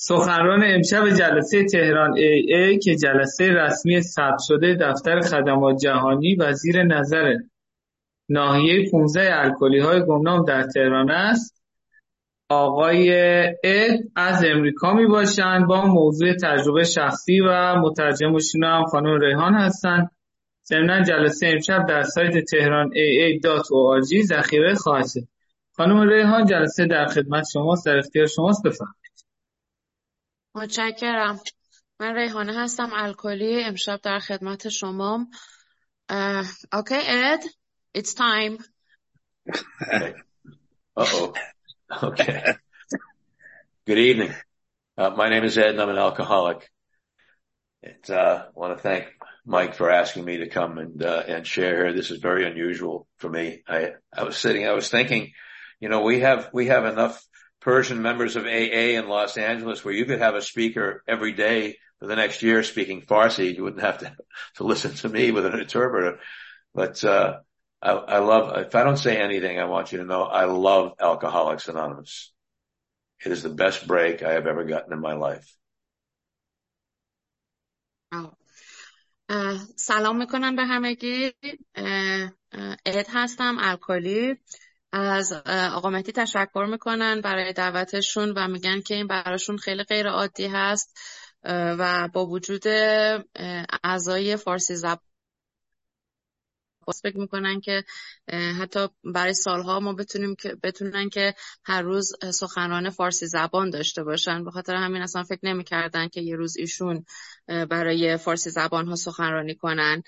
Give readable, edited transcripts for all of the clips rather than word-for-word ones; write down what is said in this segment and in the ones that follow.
سخنران امشب جلسه تهران AA که جلسه رسمی ثبت شده دفتر خدمات جهانی و زیر نظر ناحیه 15 الکلی‌های گمنام در تهران است، آقای اد از امریکا می باشند. با موضوع تجربه شخصی و مترجمشون هم خانم ریحان هستند. ضمناً جلسه امشب در سایت tehran.aa.org ذخیره خواهد شد. خانم ریحان، جلسه در خدمت شماست، در اختیار شماست، بفرمایید. متشکرم. من ریحانه هستم، الکلی. امشب در خدمت شمام. Okay, Ed, it's time. Uh-oh. Okay. Good evening. My name is Ed and I'm an alcoholic. And I want to thank Mike for asking me to come and share here. This is very unusual for me. I was thinking, we have enough Persian members of AA in Los Angeles where you could have a speaker every day for the next year speaking Farsi. You wouldn't have to listen to me with an interpreter. But I love, if I don't say anything, I want you to know I love Alcoholics Anonymous. It is the best break I have ever gotten in my life. سلام میکنم به همگی. اد هستم، الکلی. از آقا مهدی تشکر میکنن برای دعوتشون و میگن که این براشون خیلی غیر عادی هست و با وجود اعضای فارسی زبان فکر میکنن که حتی برای سالها ما بتونن که هر روز سخنران فارسی زبان داشته باشن. به خاطر همین اصلا فکر نمیکردن که یه روز ایشون برای فارسی زبان ها سخنرانی کنن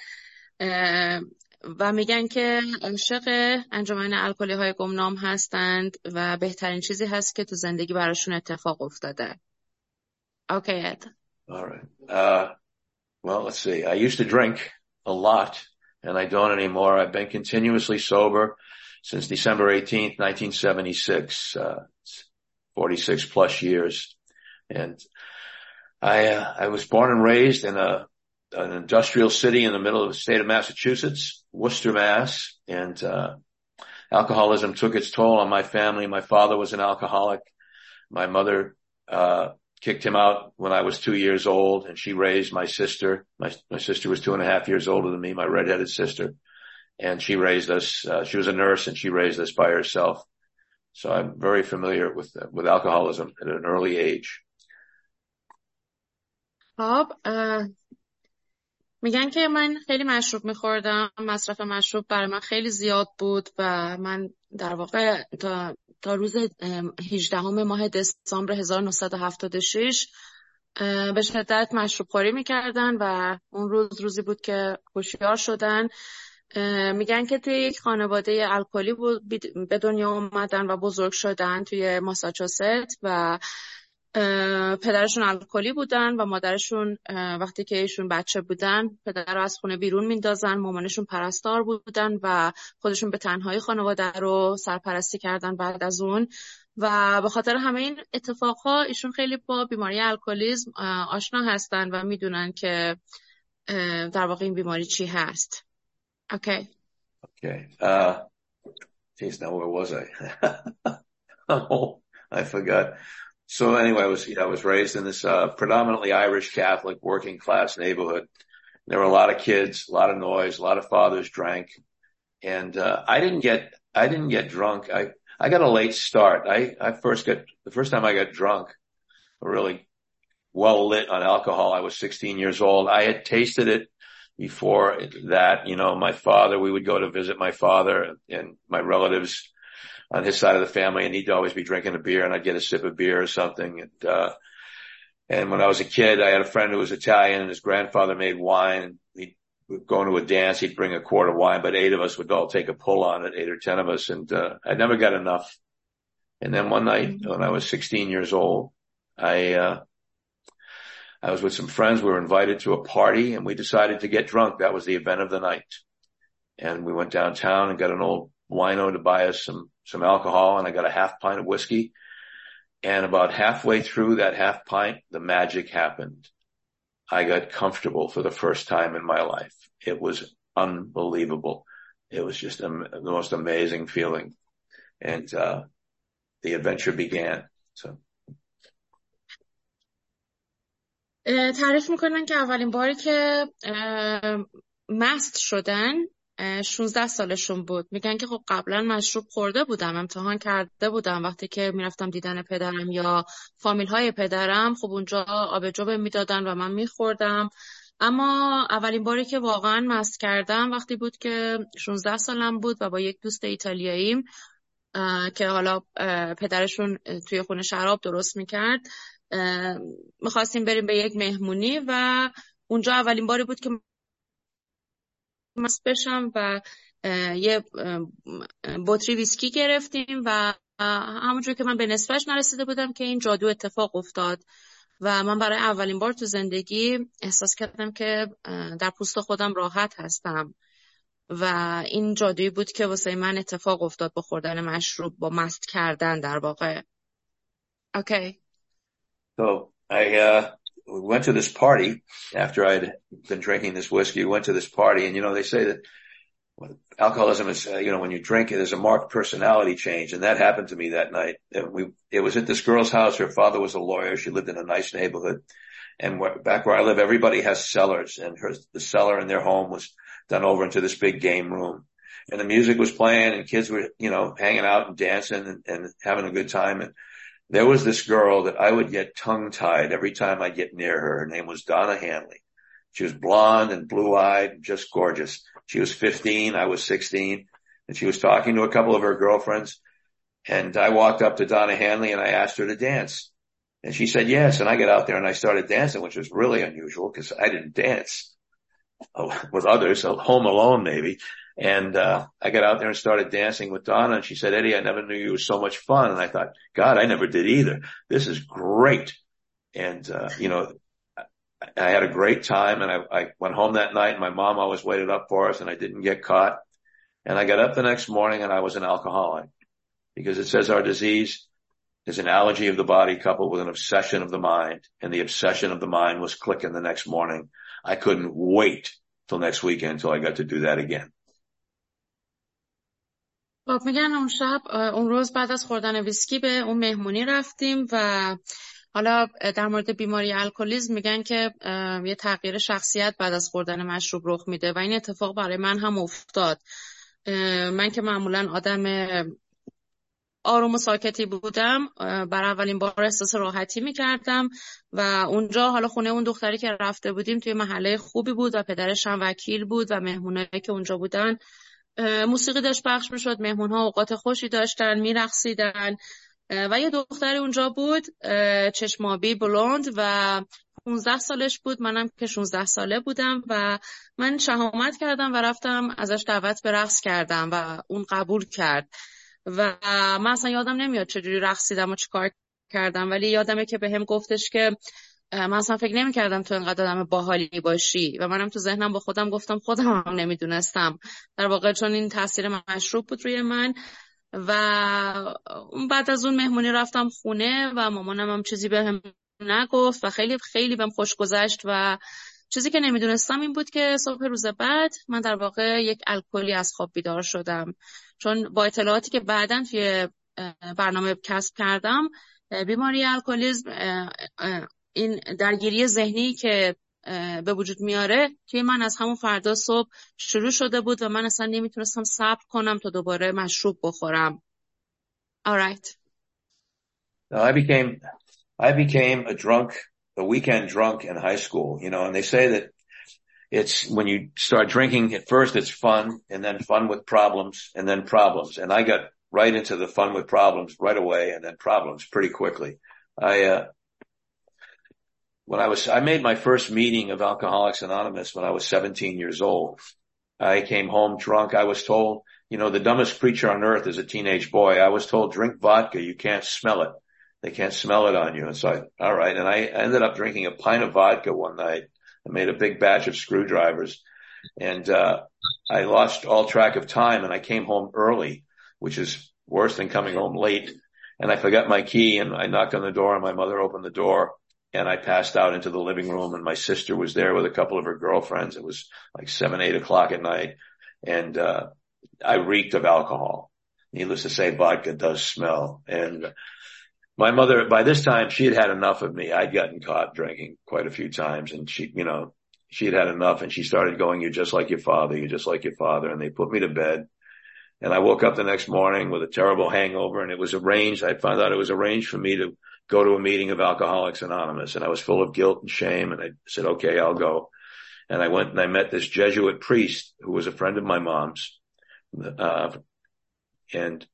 و میگن که عاشق انجمن الکلی های گمنام هستند و بهترین چیزی هست که تو زندگی براشون اتفاق افتاده. Okay, Ed. All right. Well, let's see. I used to drink a lot. And I don't anymore. I've been continuously sober since December 18th, 1976, 46 plus years. And I was born and raised in an industrial city in the middle of the state of Massachusetts, Worcester, Mass. And, alcoholism took its toll on my family. My father was an alcoholic. My mother, kicked him out when I was 2 years old, and she raised my sister. My sister was 2.5 years older than me, my redheaded sister. And she raised us, she was a nurse and she raised us by herself. So I'm very familiar with alcoholism at an early age. خب میگن که من خیلی مشروب میخوردم. مصرف مشروب برای من خیلی زیاد بود و من در واقع تا روز 18 ماه دسامبر 1976 به شدت مشروب خوری میکردن و اون روزی بود که هوشیار شدن. میگن که توی یک خانواده الکلی به دنیا اومدن و بزرگ شدن توی ماساچوست و پدرشون الکلی بودن و مادرشون وقتی که ایشون بچه بودن پدر رو از خونه بیرون میندازن. مامانشون پرستار بودن و خودشون به تنهایی خانواده رو سرپرستی کردن بعد از اون و به خاطر همه این اتفاقها ایشون خیلی با بیماری الکلیسم آشنا هستن و میدونن که در واقع این بیماری چی هست. Okay. Geez, now where was I? Oh, I forgot. So anyway, I was raised in this, predominantly Irish Catholic working class neighborhood. There were a lot of kids, a lot of noise, a lot of fathers drank. And, I didn't get drunk. I got a late start. The first time I got drunk, really well lit on alcohol, I was 16 years old. I had tasted it before that, my father, we would go to visit my father and my relatives on his side of the family, and he'd always be drinking a beer and I'd get a sip of beer or something. And when I was a kid, I had a friend who was Italian and his grandfather made wine. He'd go into a dance, he'd bring a quart of wine, but 8 of us would all take a pull on it, 8 or 10 of us. And, I never got enough. And then one night when I was 16 years old, I was with some friends. We were invited to a party and we decided to get drunk. That was the event of the night. And we went downtown and got an old wino to buy us some alcohol, and I got a half pint of whiskey. And about halfway through that half pint, the magic happened. I got comfortable for the first time in my life. It was unbelievable. It was just the most amazing feeling. And, the adventure began. So. تعریف میکنن که اولین باری که مست شدن 16 سالشون بود. میگن که خب قبلا مشروب خورده بودم، امتحان کرده بودم، وقتی که میرفتم دیدن پدرم یا فامیل های پدرم خب اونجا آبجو میدادن و من میخوردم. اما اولین باری که واقعا مست کردم وقتی بود که 16 سالم بود و با یک دوست ایتالیاییم که حالا پدرشون توی خونه شراب درست میکرد میخواستیم بریم به یک مهمونی و اونجا اولین باری بود که مست بشم و یه بطری ویسکی گرفتیم و همونجور که من به نصفش نرسیده بودم که این جادو اتفاق افتاد و من برای اولین بار تو زندگی احساس کردم که در پوست خودم راحت هستم و این جادویی بود که واسه من اتفاق افتاد با خوردن مشروب، با مست کردن در واقع. Okay. So we went to this party after I'd been drinking this whiskey. We went to this party, and they say that alcoholism is, when you drink it, there's a marked personality change, and that happened to me that night. It was at this girl's house. Her father was a lawyer. She lived in a nice neighborhood, and back where I live, everybody has cellars, and the cellar in their home was done over into this big game room, and the music was playing, and kids were, hanging out and dancing and having a good time. And there was this girl that I would get tongue-tied every time I get near her. Her name was Donna Hanley. She was blonde and blue-eyed, just gorgeous. She was 15, I was 16, and she was talking to a couple of her girlfriends. And I walked up to Donna Hanley and I asked her to dance. And she said yes. And I got out there and I started dancing, which was really unusual because I didn't dance with others, home alone maybe. And I got out there and started dancing with Donna, and she said, Eddie, I never knew you were so much fun. And I thought, God, I never did either. This is great. And I had a great time, and I went home that night, and my mom always waited up for us, and I didn't get caught. And I got up the next morning, and I was an alcoholic, because it says our disease is an allergy of the body coupled with an obsession of the mind, and the obsession of the mind was clicking the next morning. I couldn't wait till next weekend until I got to do that again. خب میگن اون روز بعد از خوردن ویسکی به اون مهمونی رفتیم و حالا در مورد بیماری الکلیسم میگن که یه تغییر شخصیت بعد از خوردن مشروب رخ میده و این اتفاق برای من هم افتاد. من که معمولا آدم آروم و ساکتی بودم، برای اولین بار احساس راحتی میکردم و اونجا حالا خونه اون دختری که رفته بودیم توی محله خوبی بود و پدرش هم وکیل بود و مهمونایی که اونجا بودن موسیقی داشت پخش میشد، مهمونها اوقات خوشی داشتن، میرقصیدن و یه دختری اونجا بود چشمابی بلوند و 15 سالش بود، منم که 16 ساله بودم و من شهامت کردم و رفتم ازش دعوت به رقص کردم و اون قبول کرد و من اصلا یادم نمیاد چجوری رقصیدم و چیکار کردم، ولی یادمه که بهم گفتش که من اصلا فکر نمی کردم تو اینقدر آدم باحالی باشی و منم تو ذهنم با خودم گفتم خودم هم نمیدونستم در واقع، چون این تاثیر مشروب بود روی من. و بعد از اون مهمونی رفتم خونه و مامانم هم چیزی بهم نگفت و خیلی خیلی بهم خوش گذشت و چیزی که نمیدونستم این بود که صبح روز بعد من در واقع یک الکلی از خواب بیدار شدم، چون با اطلاعاتی که بعداً توی برنامه کسب کردم بیماری الکلیسم این درگیری ذهنی که به وجود میاره توی من از همون فردا صبح شروع شده بود و من اصلا نمیتونستم صبر کنم تا دوباره مشروب بخورم. Alright. I became a weekend drunk in high school, and they say that it's when you start drinking at first it's fun and then fun with problems and then problems. And I got right into the fun with problems right away and then problems pretty quickly. I made my first meeting of Alcoholics Anonymous when I was 17 years old. I came home drunk. I was told, the dumbest creature on earth is a teenage boy. I was told, drink vodka. You can't smell it. They can't smell it on you. And so all right. And I ended up drinking a pint of vodka one night. I made a big batch of screwdrivers and, I lost all track of time and I came home early, which is worse than coming home late. And I forgot my key and I knocked on the door and my mother opened the door. And I passed out into the living room and my sister was there with a couple of her girlfriends. It was like 7, 8 o'clock at night. And, I reeked of alcohol. Needless to say, vodka does smell. And my mother, by this time, she had had enough of me. I'd gotten caught drinking quite a few times, and she had had enough, and she started going, "You're just like your father. You're just like your father." And they put me to bed. And I woke up the next morning with a terrible hangover, and it was arranged. I found out it was arranged for me to go to a meeting of Alcoholics Anonymous, and I was full of guilt and shame. And I said, "Okay, I'll go." And I went and I met this Jesuit priest who was a friend of my mom's. And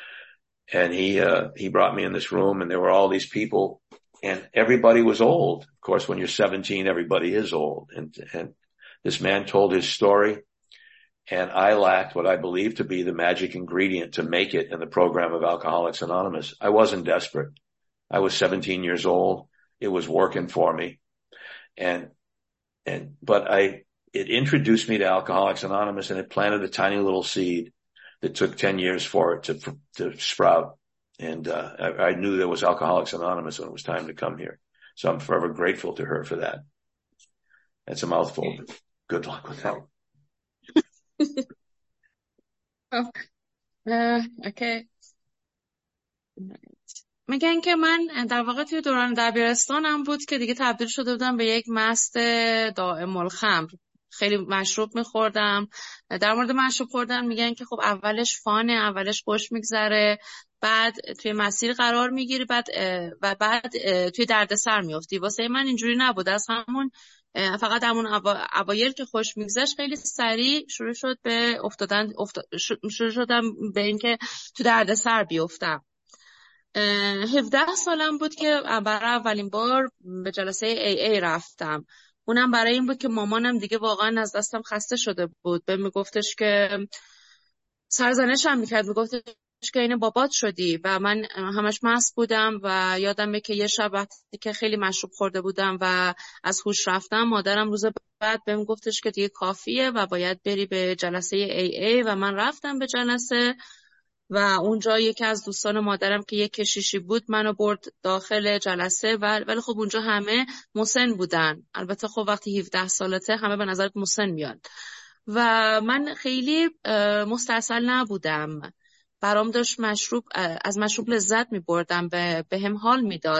he brought me in this room, and there were all these people, and everybody was old. Of course, when you're 17, everybody is old. And this man told his story, and I lacked what I believed to be the magic ingredient to make it in the program of Alcoholics Anonymous. I wasn't desperate. I was 17 years old. It was working for me. But it introduced me to Alcoholics Anonymous, and it planted a tiny little seed that took 10 years for it to sprout. And I knew there was Alcoholics Anonymous when it was time to come here. So I'm forever grateful to her for that. That's a mouthful. Good luck with that. اوکی. میگن که من در واقع توی دوران دبیرستانم بود که دیگه تبدیل شده بودم به یک مست دائم الخمر. خیلی مشروب میخوردم. در مورد مشروب خوردن میگن که خب اولش فانه، اولش خوش میگذره، بعد توی مسیر قرار میگیری، بعد توی دردسر میافتی. واسه من اینجوری نبود. از همون فقط همون اوایل که خوش میگذشت خیلی سریع شروع شد به شروع شدم به اینکه تو دردسر بیفتم. 17 سالم بود که برای اولین بار به جلسه AA رفتم. اونم برای این بود که مامانم دیگه واقعا از دستم خسته شده بود. به میگفتش که سرزنشم میکرد، میگفتش که این بابات شدی، و من همش مست بودم. و یادمه که یه شب وقتی که خیلی مشروب خورده بودم و از هوش رفتم، مادرم روز بعد بهم گفتش که دیگه کافیه و باید بری به جلسه AA. و من رفتم به جلسه و اونجا یکی از دوستان مادرم که یک کشیشی بود منو برد داخل جلسه. ولی خب اونجا همه مسن بودن. البته خب وقتی 17 سالته همه به نظرت مسن میاد. و من خیلی مستعسل نبودم. برام داشت از مشروب لذت میبردم، به هم حال میداد.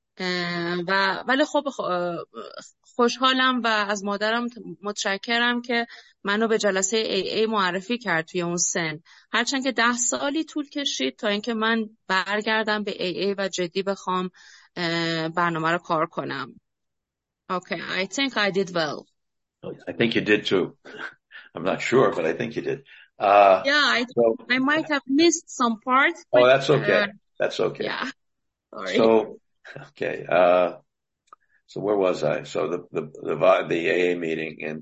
ولی خب خوشحالم و از مادرم متشکرم که منو به جلسه AA معرفی کرد توی اون سن. هرچند که 10 سالی طول کشید تا اینکه من برگردم به AA و جدی بخوام برنامه رو کار کنم. Okay, I think I did well. I think you did too. I'm not sure, but I think you did. I might have missed some parts. Oh, that's okay. That's okay. Yeah. Sorry. Okay. So where was I? So the AA meeting, and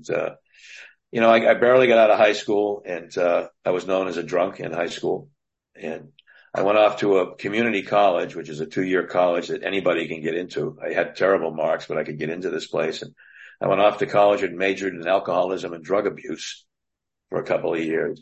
I barely got out of high school, and I was known as a drunk in high school, and I went off to a community college, which is a 2-year college that anybody can get into. I had terrible marks, but I could get into this place, and I went off to college and majored in alcoholism and drug abuse for a couple of years.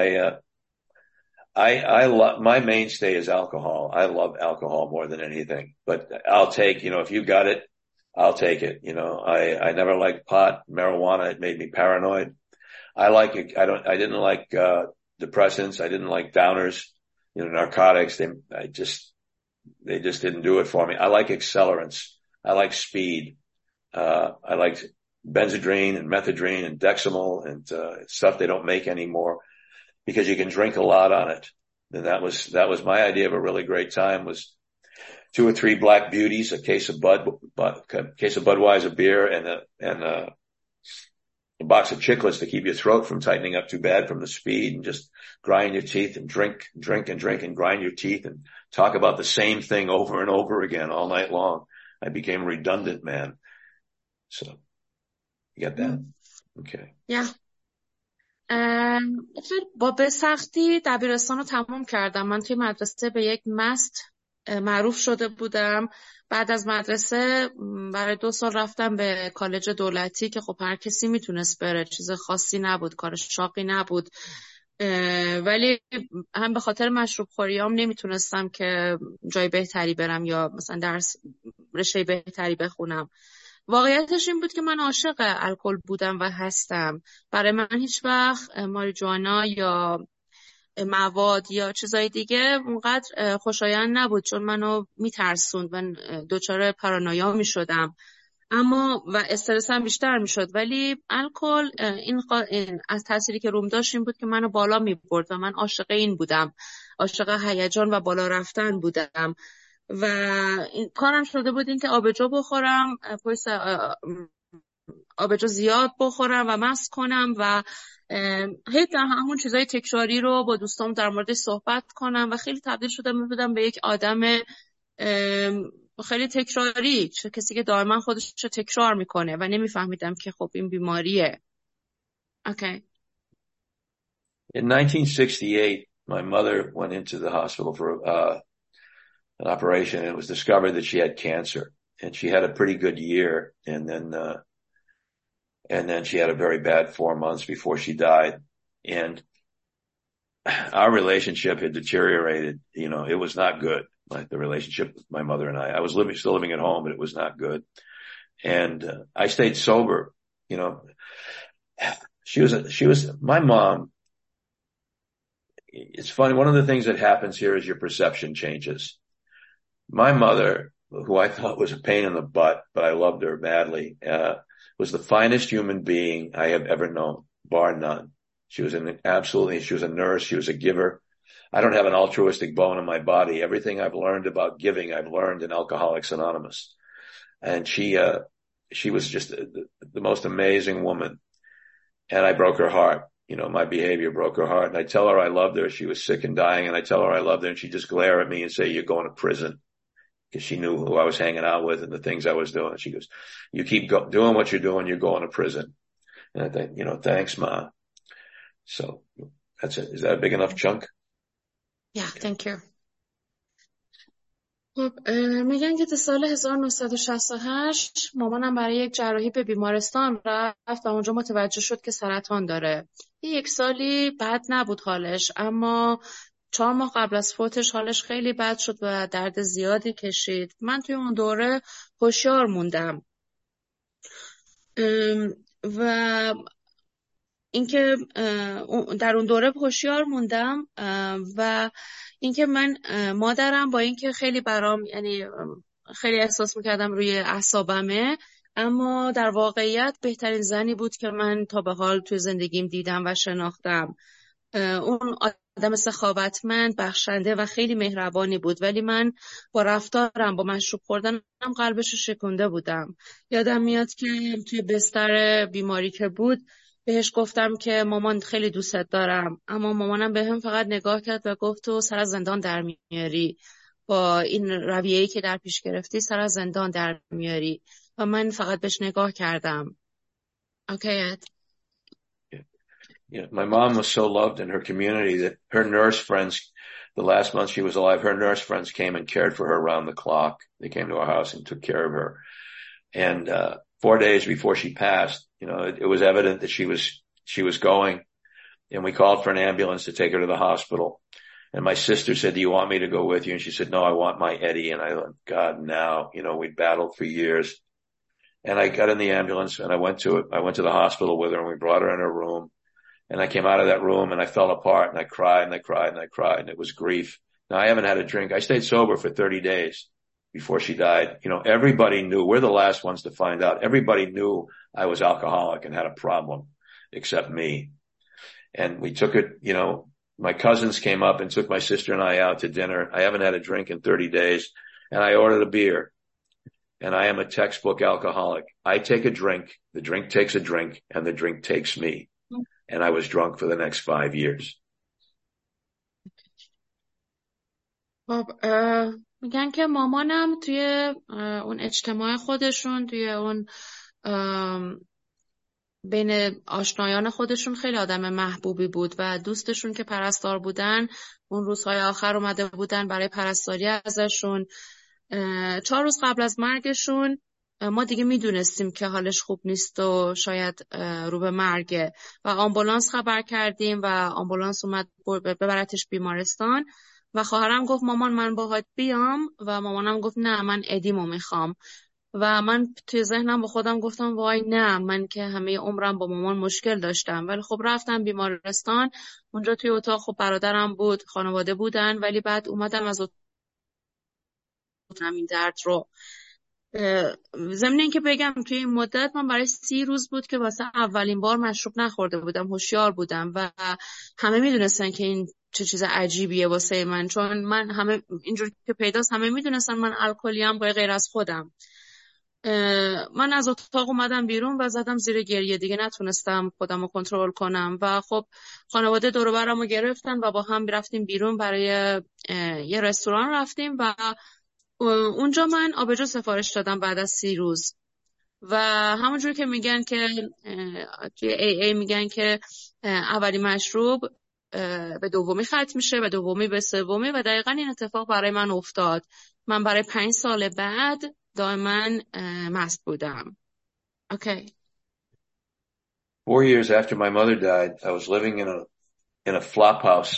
My mainstay is alcohol. I love alcohol more than anything, but I'll take, if you got it, I'll take it. I never liked pot, marijuana. It made me paranoid. I didn't like, depressants. I didn't like downers, narcotics. They just didn't do it for me. I like accelerants. I like speed. I like Benzedrine and methadone and Dexamol and, stuff they don't make anymore, because you can drink a lot on it. And that was my idea of a really great time, was 2 or 3 Black Beauties, a case of Budweiser beer, and a box of chiclets to keep your throat from tightening up too bad from the speed, and just grind your teeth and drink and grind your teeth and talk about the same thing over and over again all night long. I became a redundant man. So you get that? Okay. Yeah. با به سختی دبیرستان رو تمام کردم. من توی مدرسه به یک مست معروف شده بودم. بعد از مدرسه برای 2 سال رفتم به کالج دولتی که خب هر کسی میتونست بره، چیز خاصی نبود، کار شاقی نبود. ولی هم به خاطر مشروب خوریام نمیتونستم که جای بهتری برم یا مثلا درس رشته بهتری بخونم. واقعیتش این بود که من عاشق الکل بودم و هستم. برای من هیچ وقت ماریجوانا یا مواد یا چیزای دیگه اونقدر خوشایند نبود، چون منو میترسوند و دچار پارانویا میشدم اما و استرس هم بیشتر میشد. ولی الکل این از تأثیری که روم داشت این بود که منو بالا میبرد و من عاشق این بودم، عاشق هیجان و بالا رفتن بودم و این کارم شده بود این که آبجو بخورم، آبجو زیاد بخورم و مست کنم و هی در همون چیزای تکراری رو با دوستام در موردش صحبت کنم و خیلی تبدیل شدم بودم به یک آدم خیلی تکراری، کسی که دائما خودش رو تکرار میکنه و نمیفهمیدم که خب این بیماریه. Okay. In 1968, my mother went into the hospital for an operation, and it was discovered that she had cancer. And she had a pretty good year, and then she had a very bad 4 months before she died. And our relationship had deteriorated. You know, it was not good. Like the relationship with my mother and I was still living at home, but it was not good. And I stayed sober. You know, she was my mom. It's funny. One of the things that happens here is your perception changes. My mother, who I thought was a pain in the butt, but I loved her badly, was the finest human being I have ever known, bar none. She was she was a nurse. She was a giver. I don't have an altruistic bone in my body. Everything I've learned about giving, I've learned in Alcoholics Anonymous. And she was just the most amazing woman. And I broke her heart. You know, my behavior broke her heart. And I tell her I loved her. She was sick and dying. And I tell her I loved her. And she'd just glare at me and say, "You're going to prison." Because she knew who I was hanging out with and the things I was doing. She goes, "You keep doing what you're doing, you're going to prison." And I think, you know, thanks, Ma. So that's it. Is that a big enough chunk? Yeah, thank you. خب میگن که تا سال 1968 مامانم برای یک جراحی به بیمارستان رفت و اونجا متوجه شد که سرطان داره. یک سالی بد نبود حالش، اما 4 ماه قبل از فوتش حالش خیلی بد شد و درد زیادی کشید. من توی اون دوره هوشیار موندم و اینکه در اون دوره هوشیار موندم و اینکه من مادرم با اینکه خیلی برام یعنی خیلی احساس میکردم روی اعصابمه، اما در واقعیت بهترین زنی بود که من تا به حال توی زندگیم دیدم و شناختم. اون آدم سخاوتمند، بخشنده و خیلی مهربانی بود، ولی من با رفتارم، با مشروب خوردنم قلبش رو شکونده بودم. یادم میاد که توی بستر بیماری که بود بهش گفتم که مامان خیلی دوستت دارم، اما مامانم بهم فقط نگاه کرد و گفت تو سر از زندان در میاری، با این رویه‌ای که در پیش گرفتی سر از زندان در میاری. و من فقط بهش نگاه کردم. Okay. Yeah, my mom was so loved in her community that her nurse friends, the last month she was alive, her nurse friends came and cared for her around the clock. They came to our house and took care of her. And 4 days before she passed, you know, it was evident that she was going, and we called for an ambulance to take her to the hospital. And my sister said, "Do you want me to go with you?" And she said, "No, I want my Eddie." And I thought, God, now, you know, we'd battled for years. And I got in the ambulance and I went to the hospital with her, and we brought her in her room. And I came out of that room and I fell apart and I cried and I cried and I cried, and it was grief. Now I haven't had a drink. I stayed sober for 30 days before she died. You know, everybody knew. We're the last ones to find out. Everybody knew I was alcoholic and had a problem except me. And we took it, you know, my cousins came up and took my sister and I out to dinner. I haven't had a drink in 30 days, and I ordered a beer. And I am a textbook alcoholic. I take a drink, the drink takes a drink, and the drink takes me. And I was drunk for the next 5 years. خب میگن که مامانم توی اون اجتماع خودشون، توی اون بین آشنایان خودشون خیلی آدم محبوبی بود و دوستشون که پرستار بودن اون روزهای آخر اومده بودن برای پرستاری ازشون. 4 روز قبل از مرگشون ما دیگه میدونستیم که حالش خوب نیست و شاید رو به مرگه و آمبولانس خبر کردیم و آمبولانس اومد ببرتش بیمارستان و خواهرم گفت مامان من باهات بیام و مامانم گفت نه من ادیمو میخوام. و من توی ذهنم با خودم گفتم وای نه، من که همه عمرم با مامان مشکل داشتم. ولی خب رفتم بیمارستان، اونجا توی اتاق خب برادرم بود، خانواده بودن، ولی بعد اومدم از اتاق این درد رو. ضمن این که بگم توی این مدت من برای 30 روز بود که واسه اولین بار مشروب نخورده بودم، هوشیار بودم و همه میدونستن که این چه چیز عجیبیه واسه من، چون من همه اینجور که پیداست همه میدونستن من الکلیم غیر از خودم. من از اتاق اومدم بیرون و زدم زیر گریه، دیگه نتونستم خودم رو کنترل کنم و خب خانواده دور و برم رو گرفتن و با هم رفتیم بیرون، برای یه رستوران رفتیم و اونجا من آبجو سفارش دادم بعد از 30 روز. و همونجور که میگن که توی ای میگن که اولی مشروب به دومی ختم میشه، به دومی به سومی، و دقیقا این اتفاق برای من افتاد. من برای 5 سال بعد دائما مست بودم. Okay. 4 years after my mother died, I was living in a flop house.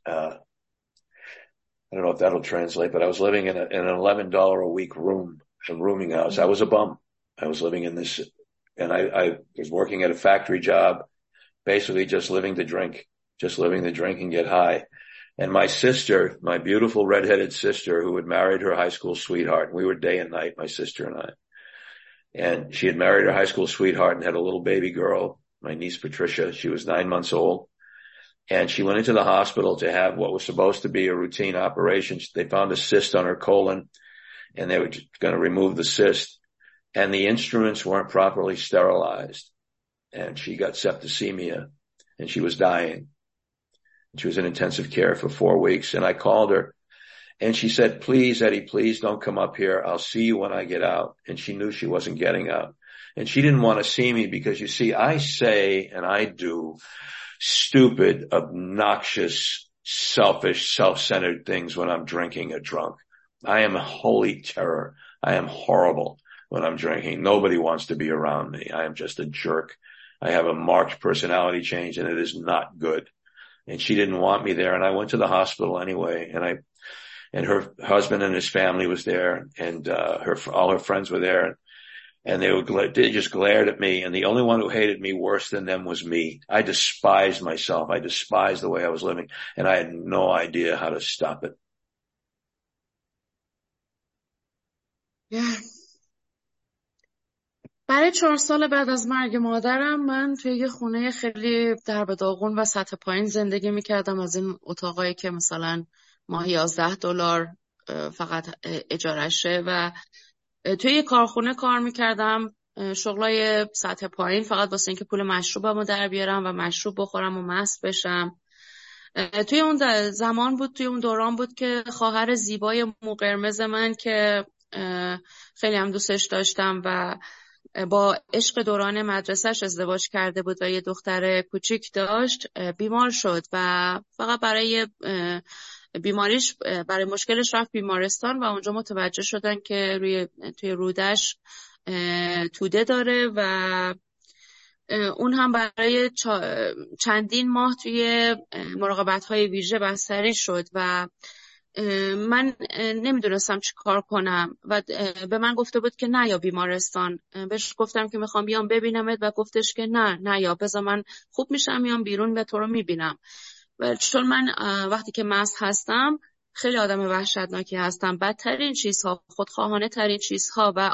I don't know if that'll translate, but I was living in an $11 a week rooming house. I was a bum. I was living in this, and I was working at a factory job, basically just living to drink and get high. And my sister, my beautiful redheaded sister, who had married her high school sweetheart, we were day and night, my sister and I. And she had married her high school sweetheart and had a little baby girl, my niece Patricia. She was 9 months old. And she went into the hospital to have what was supposed to be a routine operation. They found a cyst on her colon, and they were going to remove the cyst. And the instruments weren't properly sterilized. And she got septicemia, and she was dying. She was in intensive care for 4 weeks. And I called her, and she said, "Please, Eddie, please don't come up here. I'll see you when I get out." And she knew she wasn't getting out. And she didn't want to see me because, you see, I say and I do stupid, obnoxious, selfish, self-centered things when I'm drinking or drunk. I am a holy terror. I am horrible when I'm drinking. Nobody wants to be around me. I am just a jerk. I have a marked personality change, and it is not good. And she didn't want me there. And I went to the hospital anyway. And her husband and his family was there, and all her friends were there. And they just glared at me. And the only one who hated me worse than them was me. I despised myself. I despised the way I was living. And I had no idea how to stop it. Yeah. برای 4 سال بعد از مرگ مادرم من توی یه خونه خیلی در به داغون و سطح پایین زندگی میکردم، از این اتاقایی که مثلا ماهی $11 فقط اجارشه، و توی یه کارخونه کار میکردم، شغلای سطح پایین، فقط واسه اینکه پول مشروبمو در بیارم و مشروب بخورم و مست بشم. توی اون زمان بود، توی اون دوران بود که خواهر زیبای مو قرمز من که خیلی هم دوستش داشتم و با عشق دوران مدرسهش ازدواج کرده بود و یه دختر کوچیک داشت، بیمار شد و فقط برای بیماریش، برای مشکلش رفت بیمارستان و اونجا متوجه شدن که توی رودش توده داره و اون هم برای چندین ماه توی مراقبت‌های ویژه بستری شد و من نمیدونستم چی کار کنم و به من گفته بود که نیا بیمارستان. بهش گفتم که میخوام بیام ببینمت و گفتش که نه یا بذار من خوب میشم میام بیرون و تو رو میبینم. و چون من وقتی که مست هستم خیلی آدم وحشتناکی هستم، بدترین چیزها، خودخواهانه ترین چیزها و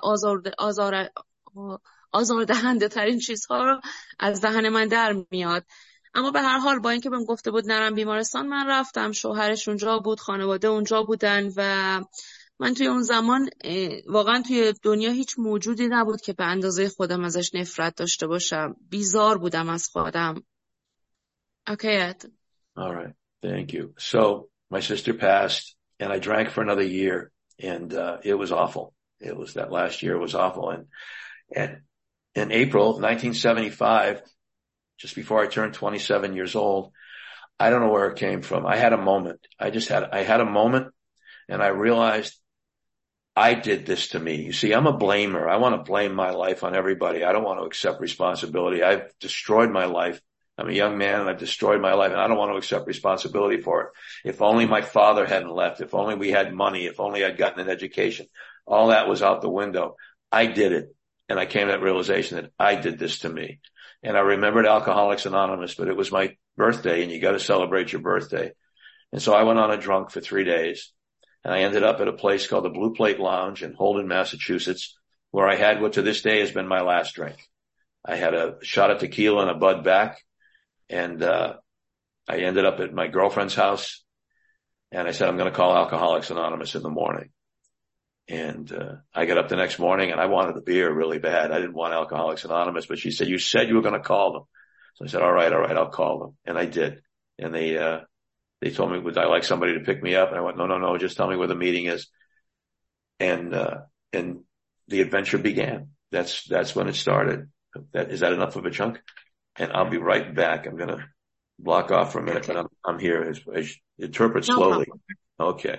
آزاردهنده ترین چیزها رو از دهن من در میاد. اما به هر حال با اینکه بهم گفته بود نرم بیمارستان، من رفتم. شوهرش اونجا بود، خانواده اونجا بودن و من توی اون زمان واقعا توی دنیا هیچ موجودی نبود که به اندازه خودم ازش نفرت داشته باشم. بیزار بودم از خودم. Okay, Ed. All right. Thank you. So my sister passed and I drank for another year, and it was awful. It was that last year was awful. And in April of 1975, just before I turned 27 years old, I don't know where it came from. I had a moment. I had a moment, and I realized I did this to me. You see, I'm a blamer. I want to blame my life on everybody. I don't want to accept responsibility. I've destroyed my life. I'm a young man and I've destroyed my life, and I don't want to accept responsibility for it. If only my father hadn't left, if only we had money, if only I'd gotten an education, all that was out the window. I did it. And I came to that realization that I did this to me. And I remembered Alcoholics Anonymous, but it was my birthday, and you got to celebrate your birthday. And so I went on a drunk for 3 days, and I ended up at a place called the Blue Plate Lounge in Holden, Massachusetts, where I had what to this day has been my last drink. I had a shot of tequila and a Bud back, and I ended up at my girlfriend's house, and I said, I'm going to call Alcoholics Anonymous in the morning. And I got up the next morning, and I wanted a beer really bad. I didn't want Alcoholics Anonymous, but she said, you said you were going to call them. So I said, all right, I'll call them. And I did. And they told me, would I like somebody to pick me up? And I went, no, just tell me where the meeting is. And the adventure began. That's when it started. Is that enough of a chunk? And I'll be right back. I'm going to block off for a minute, but I'm here as interpret slowly. Okay.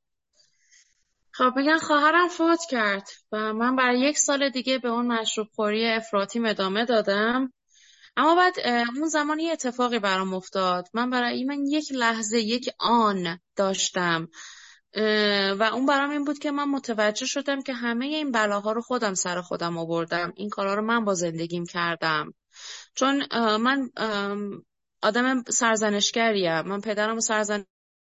خب میگن خواهرم فوت کرد و من برای 1 سال دیگه به اون مشروب خوری افراطیم ادامه دادم. اما بعد اون زمان یه اتفاقی برام افتاد. من یک لحظه، یک آن داشتم و اون برام این بود که من متوجه شدم که همه این بلاها رو خودم سر خودم آوردم. این کارا رو من با زندگیم کردم. چون من آدم سرزنشگریم. من پدرم رو سرزنش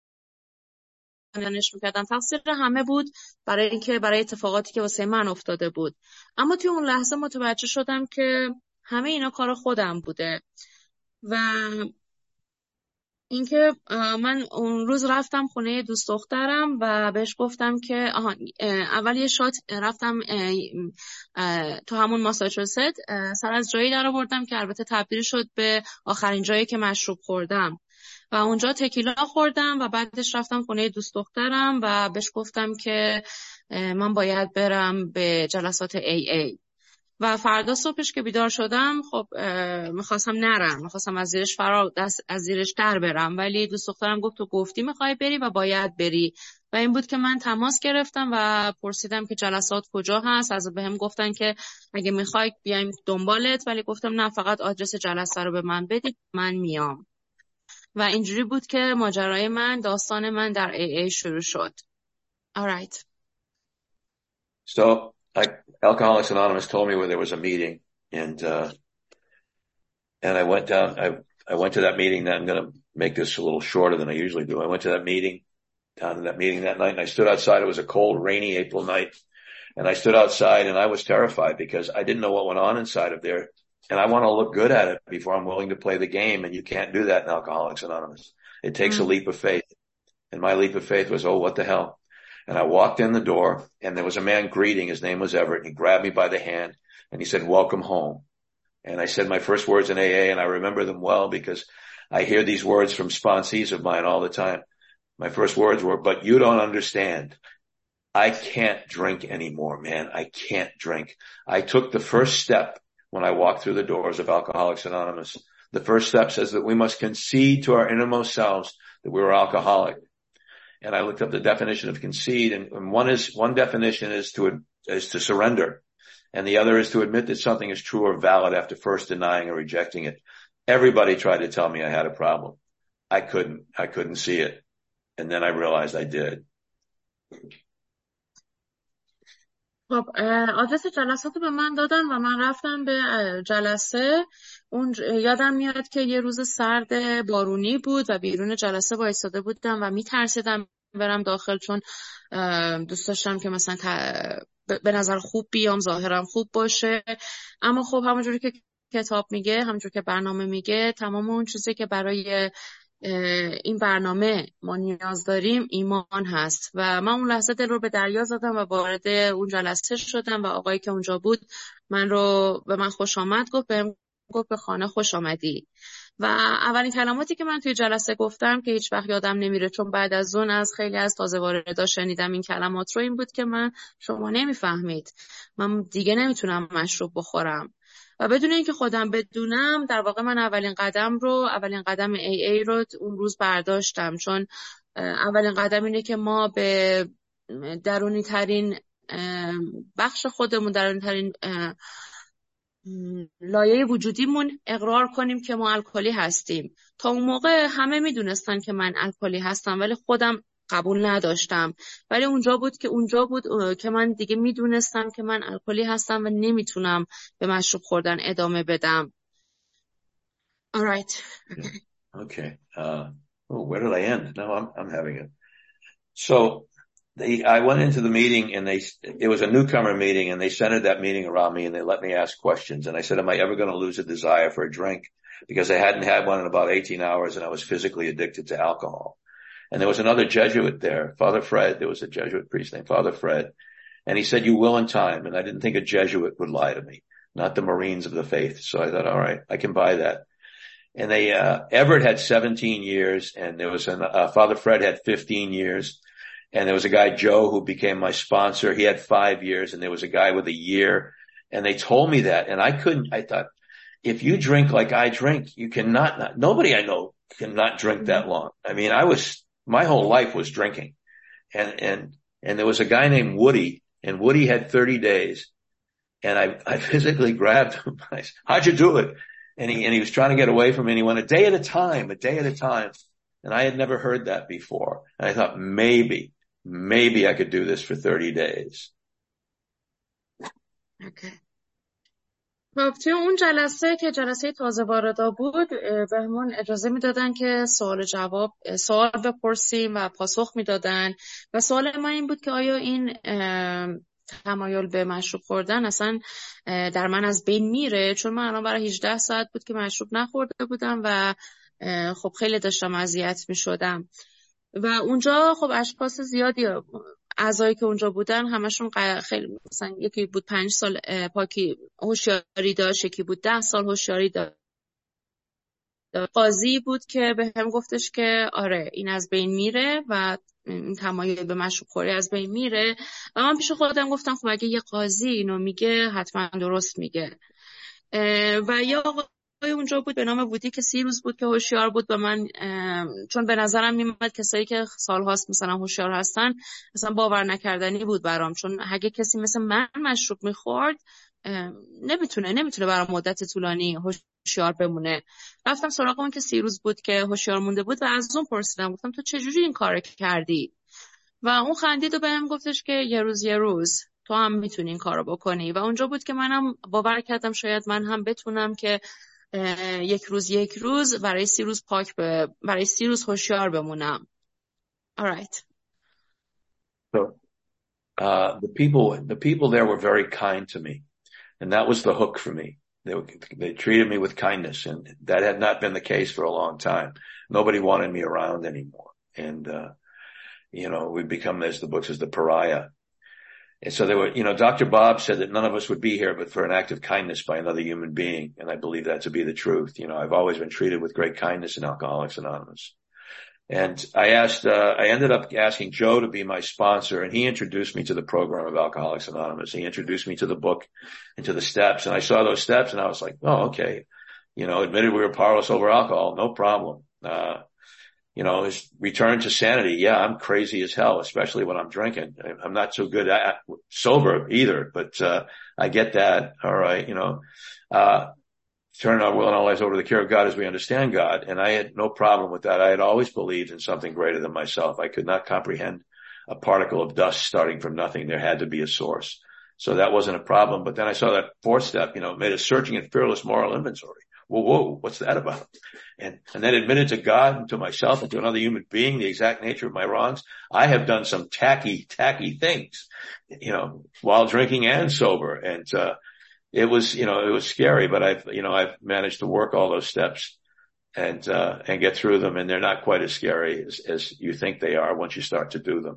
میکردم. تقصیر همه بود برای اتفاقاتی که واسه من افتاده بود. اما توی اون لحظه متوجه شدم که همه اینا کار خودم بوده و اینکه من اون روز رفتم خونه دوست دخترم و بهش گفتم که اول یه شات رفتم تو همون ماساچوست، سر از جایی در آوردم که البته تبدیل شد به آخرین جایی که مشروب خوردم و اونجا تکیلا خوردم و بعدش رفتم خونه دوست دخترم و بهش گفتم که من باید برم به جلسات AA و فردا صبحش که بیدار شدم خب میخواستم از زیرش در برم، ولی دوست دخترم گفت تو گفتی میخوای بری و باید بری و این بود که من تماس گرفتم و پرسیدم که جلسات کجا هست. از بهم گفتن که اگه میخوای بیایم دنبالت، ولی گفتم نه، فقط آدرس جلسه رو به من بدید من میام و اینجوری بود که داستان من در AA شروع شد. Alright. So Alcoholics Anonymous told me where there was a meeting, and I went down. I went to that meeting. Now I'm going to make this a little shorter than I usually do. I went to that meeting, down to that meeting that night, and I stood outside. It was a cold, rainy April night, and I stood outside, and I was terrified because I didn't know what went on inside of there, and I want to look good at it before I'm willing to play the game, and you can't do that in Alcoholics Anonymous. It takes a leap of faith, and my leap of faith was, oh, what the hell? And I walked in the door, and there was a man greeting. His name was Everett, and he grabbed me by the hand, and he said, welcome home. And I said my first words in AA, and I remember them well because I hear these words from sponsees of mine all the time. My first words were, but you don't understand. I can't drink anymore, man. I can't drink. I took the first step when I walked through the doors of Alcoholics Anonymous. The first step says that we must concede to our innermost selves that we were alcoholic. And I looked up the definition of concede, and one definition is to surrender, and the other is to admit that something is true or valid after first denying or rejecting it. Everybody tried to tell me I had a problem. I couldn't see it. And then I realized I did. خب آدرس جلسات به من دادن و من رفتم به جلسه. اون یادم میاد که یه روز سرد بارونی بود و بیرون جلسه وایساده بودم و میترسیدم برم داخل، چون دوست داشتم که مثلا به نظر خوب بیام، ظاهرم خوب باشه. اما خب همونجوری که کتاب میگه، همونجوری که برنامه میگه، تمام اون چیزی که برای این برنامه ما نیاز داریم ایمان هست. و من اون لحظه دل رو به دریا زدم و وارد اون جلسه شدم و آقایی که اونجا بود به من خوش آمد گفت به خانه خوش آمدی. و اولین کلماتی که من توی جلسه گفتم که هیچ وقت یادم نمیره، چون بعد از اون از خیلی از تازه واردا شنیدم این کلمات رو، این بود که شما نمیفهمید، من دیگه نمیتونم مشروب بخورم. و بدون اینکه خودم بدونم، در واقع من اولین قدم AA رو اون روز برداشتم، چون اولین قدم اینه که ما به درونی ترین بخش خودمون، درونی ترین لایه وجودیمون اقرار کنیم که ما الکلی هستیم. تا اون موقع همه میدونستن که من الکلی هستم، ولی خودم قبول نداشتم. ولی اونجا بود که من دیگه میدونستم که من الکلی هستم و نمیتونم به مشروب خوردن ادامه بدم. Alright. Okay. Where did I end? No, I'm having it. So I went into the meeting and it was a newcomer meeting and they centered that meeting around me and they let me ask questions. And I said, am I ever going to lose a desire for a drink? Because I hadn't had one in about 18 hours and I was physically addicted to alcohol. And there was another Jesuit there, Father Fred. There was a Jesuit priest named Father Fred. And he said, you will in time. And I didn't think a Jesuit would lie to me, not the Marines of the faith. So I thought, all right, I can buy that. And Everett had 17 years and there was Father Fred had 15 years. And there was a guy, Joe, who became my sponsor. He had 5 years and there was a guy with a year. And they told me that. And I thought, if you drink like I drink, you cannot, nobody I know cannot drink that long. I mean, my whole life was drinking. And there was a guy named Woody and Woody had 30 days. And I physically grabbed him. I said, how'd you do it? And he was trying to get away from me and he went a day at a time. And I had never heard that before. And I thought maybe I could do this for 30 days. Okay. خب توی اون جلسه که جلسه تازه واردا بود بهمون اجازه میدادن که سوال بپرسیم و پاسخ میدادن و سوال من این بود که آیا این تمایل به مشروب خوردن اصلا در من از بین میره، چون من الان برای 18 ساعت بود که مشروب نخورده بودم و خب خیلی داشتم اذیت میشدم و اونجا خب اشخاص زیادی اعضایی که اونجا بودن همشون خیلی مثلا یکی بود 5 سال پاکی هوشیاری داشت، یکی بود 10 سال هوشیاری داشت. قاضی بود که به هم گفتش که آره این از بین میره و این تمایل به مشروب خوری از بین میره و من پیش خودم گفتم خب اگه یه قاضی اینو میگه حتما درست میگه. و یا اونجا بود به نام وودی که 30 روز بود که هوشیار بود و من چون به نظرم میومد کسایی که سالهاست مثلا هوشیار هستن مثلا باور نکردنی بود برام، چون اگه کسی مثل من مشروب میخورد نمیتونه برای مدت طولانی هوشیار بمونه. رفتم سراغ اون که 30 روز بود که هوشیار مونده بود و از اون پرسیدم، گفتم تو چجوری این کارو کردی؟ و اون خندید و بهم گفتش که یه روز تو هم میتونی این کارو بکنی. و اونجا بود که منم باور کردم شاید من هم بتونم که یک روز برای 30 روز برای 30 روز هوشیار بمونم. All right. So, the people there were very kind to me. And that was the hook for me. They treated me with kindness, and that had not been the case for a long time. Nobody wanted me around anymore. And, we'd become, as the book says, the pariah. And so there were, Dr. Bob said that none of us would be here but for an act of kindness by another human being. And I believe that to be the truth. I've always been treated with great kindness in Alcoholics Anonymous. And I ended up asking Joe to be my sponsor, and he introduced me to the program of Alcoholics Anonymous. He introduced me to the book and to the steps. And I saw those steps and I was like, oh, okay. Admitted we were powerless over alcohol. No problem. His return to sanity. Yeah, I'm crazy as hell, especially when I'm drinking. I'm not so good at sober either, but, I get that. All right. Turn our will and our lives over to the care of God as we understand God. And I had no problem with that. I had always believed in something greater than myself. I could not comprehend a particle of dust starting from nothing. There had to be a source. So that wasn't a problem. But then I saw that 4th step, made a searching and fearless moral inventory. Whoa, what's that about? And then admitted to God and to myself and to another human being the exact nature of my wrongs. I have done some tacky things, while drinking and sober. And, it was scary, but I've managed to work all those steps and get through them. And they're not quite as scary as you think they are once you start to do them.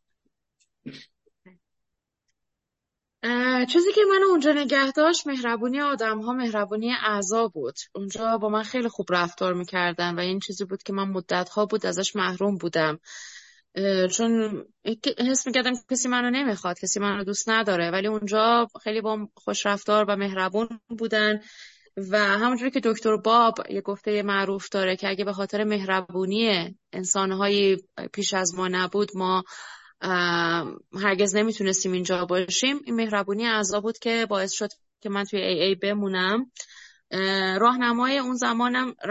چیزی که من اونجا نگه داشت مهربونی آدم‌ها، مهربونی اعضا بود. اونجا با من خیلی خوب رفتار می‌کردن و این چیزی بود که من مدت‌ها بود ازش محروم بودم، چون حس می‌کردم کسی منو نمیخواد، کسی منو دوست نداره، ولی اونجا خیلی با خوش رفتار و مهربون بودن. و همونجوری که دکتر باب یه گفته معروف داره که اگه به خاطر مهربونی انسان‌های پیش از ما نبود ما هرگز نمیتونستیم اینجا باشیم. این مهربونی اعضا بود که باعث شد که من توی AA بمونم. راهنمای اون زمانم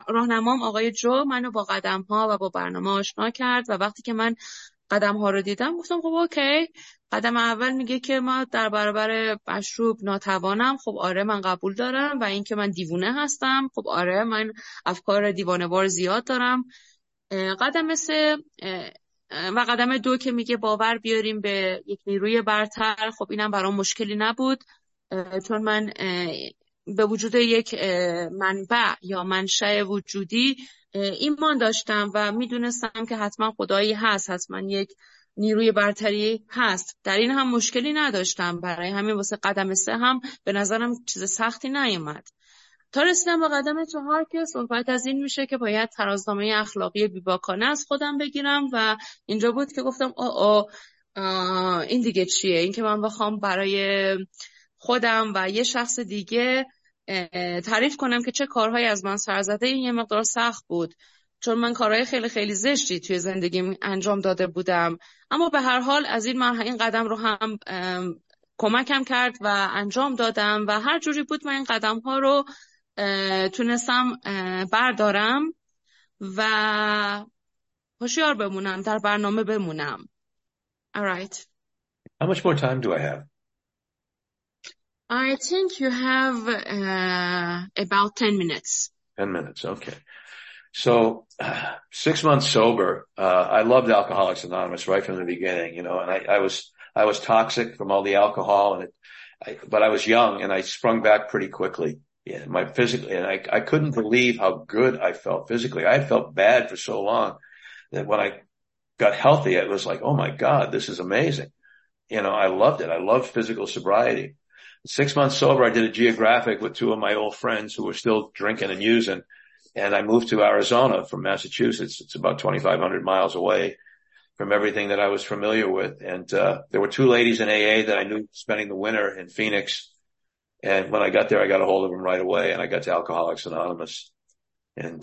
راهنمام آقای جو منو با قدم‌ها و با برنامه آشنا کرد و وقتی که من قدم‌ها رو دیدم گفتم خب اوکی، قدم اول میگه که ما در برابر مشروب ناتوانم، خب آره من قبول دارم، و اینکه من دیوونه هستم، خب آره من افکار دیوانه‌وار زیاد دارم. قدم 3 و قدم 2 که میگه باور بیاریم به یک نیروی برتر، خب اینم برام مشکلی نبود، چون من به وجود یک منبع یا منشأ وجودی ایمان داشتم و میدونستم که حتما خدایی هست، حتما یک نیروی برتری هست. در این هم مشکلی نداشتم، برای همین واسه قدم 3 هم به نظرم چیز سختی نیومد. تا رسیدم به قدم 4 که صحبت از این میشه که باید ترازنامه اخلاقی بیباکانه از خودم بگیرم و اینجا بود که گفتم این دیگه چیه؟ این که من بخوام برای خودم و یه شخص دیگه تعریف کنم که چه کارهایی از من سر زده، این یه مقدار سخت بود، چون من کارهای خیلی خیلی زشتی توی زندگیم انجام داده بودم، اما به هر حال از این قدم رو هم کمکم کرد و انجام دادم و هر جوری بود من این قدم ها رو تونستم بردارم و هوشیار بمونم، در برنامه بمونم. Alright. How much more time do I have? I think you have about 10 minutes. 10 minutes, okay. So 6 months sober. I loved Alcoholics Anonymous right from the beginning, you know, and I was toxic from all the alcohol, and but I was young and I sprung back pretty quickly. Yeah, and I couldn't believe how good I felt physically. I had felt bad for so long that when I got healthy, it was like, oh my God, this is amazing. You know, I loved it. I loved physical sobriety. 6 months sober, I did a geographic with 2 of my old friends who were still drinking and using. And I moved to Arizona from Massachusetts. It's about 2,500 miles away from everything that I was familiar with. And there were 2 ladies in AA that I knew spending the winter in Phoenix. And when I got there, I got a hold of them right away, and I got to Alcoholics Anonymous. And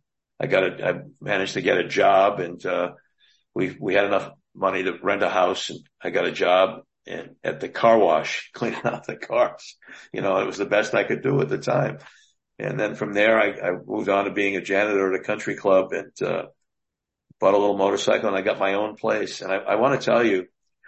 I managed to get a job, and we had enough money to rent a house, and I got a job at the car wash, cleaning out the cars. You know, it was the best I could do at the time. And then from there, I moved on to being a janitor at a country club, and bought a little motorcycle, and I got my own place. And I want to tell you,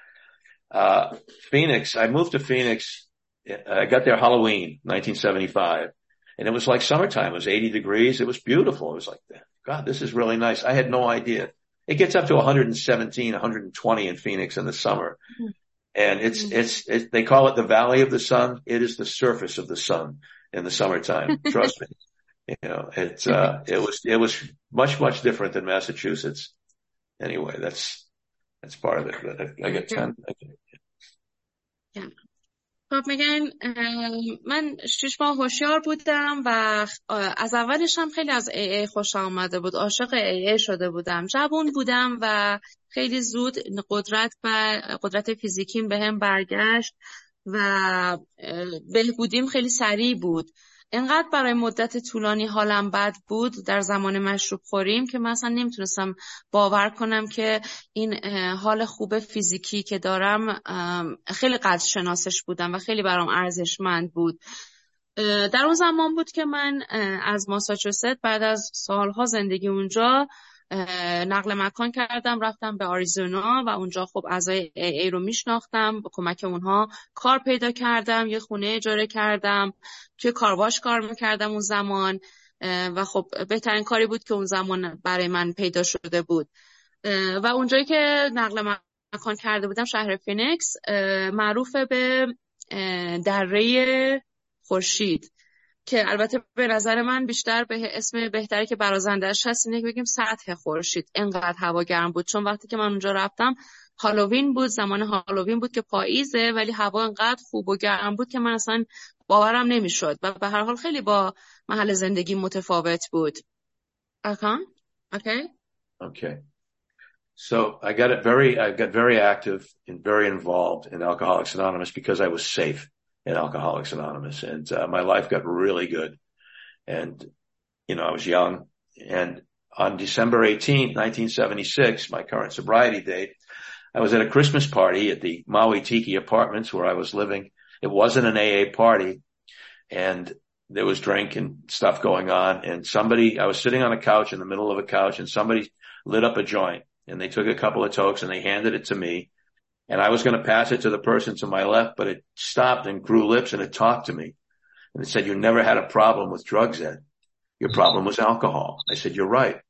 Phoenix, I moved to Phoenix. I got there Halloween, 1975. And it was like summertime. It was 80 degrees. It was beautiful. It was like, God, this is really nice. I had no idea. It gets up to 117, 120 in Phoenix in the summer. And they call it the Valley of the Sun. It is the surface of the sun in the summertime. Trust me. You know, it was much, much different than Massachusetts. Anyway, that's part of it. I got 10. Yeah. خب میگن من 6 ماه هوشیار بودم و از اولش هم خیلی از AA خوشم آمده بود، عاشق AA شده بودم. جوان بودم و خیلی زود قدرت فیزیکیم بهم برگشت و بهبودیم خیلی سریع بود. اینقدر برای مدت طولانی حالم بد بود در زمان مشروب خوریم که من اصلا نمیتونستم باور کنم که این حال خوب فیزیکی که دارم خیلی قدر شناسش بودم و خیلی برام ارزشمند بود. در اون زمان بود که من از ماساچوست بعد از سالها زندگی اونجا نقل مکان کردم، رفتم به آریزونا و اونجا خب اعضای AA رو میشناختم، با کمک اونها کار پیدا کردم، یه خونه اجاره کردم، توی کارواش کار میکردم اون زمان و خب بهترین کاری بود که اون زمان برای من پیدا شده بود. و اونجایی که نقل مکان کرده بودم شهر فینیکس معروف به دره خورشید، که البته به نظر من بیشتر به اسم بهتری که برازنده‌اش هست اینه که بگیم سطح خورشید. انقدر هوا گرم بود، چون وقتی که من اونجا رفتم هالووین بود، زمان هالووین بود که پاییزه، ولی هوا انقدر خوب و گرم بود که من اصلا باورم نمیشد و به هر حال خیلی با محل زندگی متفاوت بود. Okay. So I got very active and very involved in Alcoholics Anonymous because I was safe in Alcoholics Anonymous, and my life got really good. And you know, I was young, and on December 18th, 1976, my current sobriety date, I was at a Christmas party at the Maui Tiki Apartments where I was living. It wasn't an AA party, and there was drink and stuff going on, and I was sitting on a couch in the middle of a couch, and somebody lit up a joint, and they took a couple of tokes and they handed it to me, and I was going to pass it to the person to my left, but it stopped and grew lips and it talked to me. And it said, "You never had a problem with drugs, Ed. Your problem was alcohol." I said, "You're right."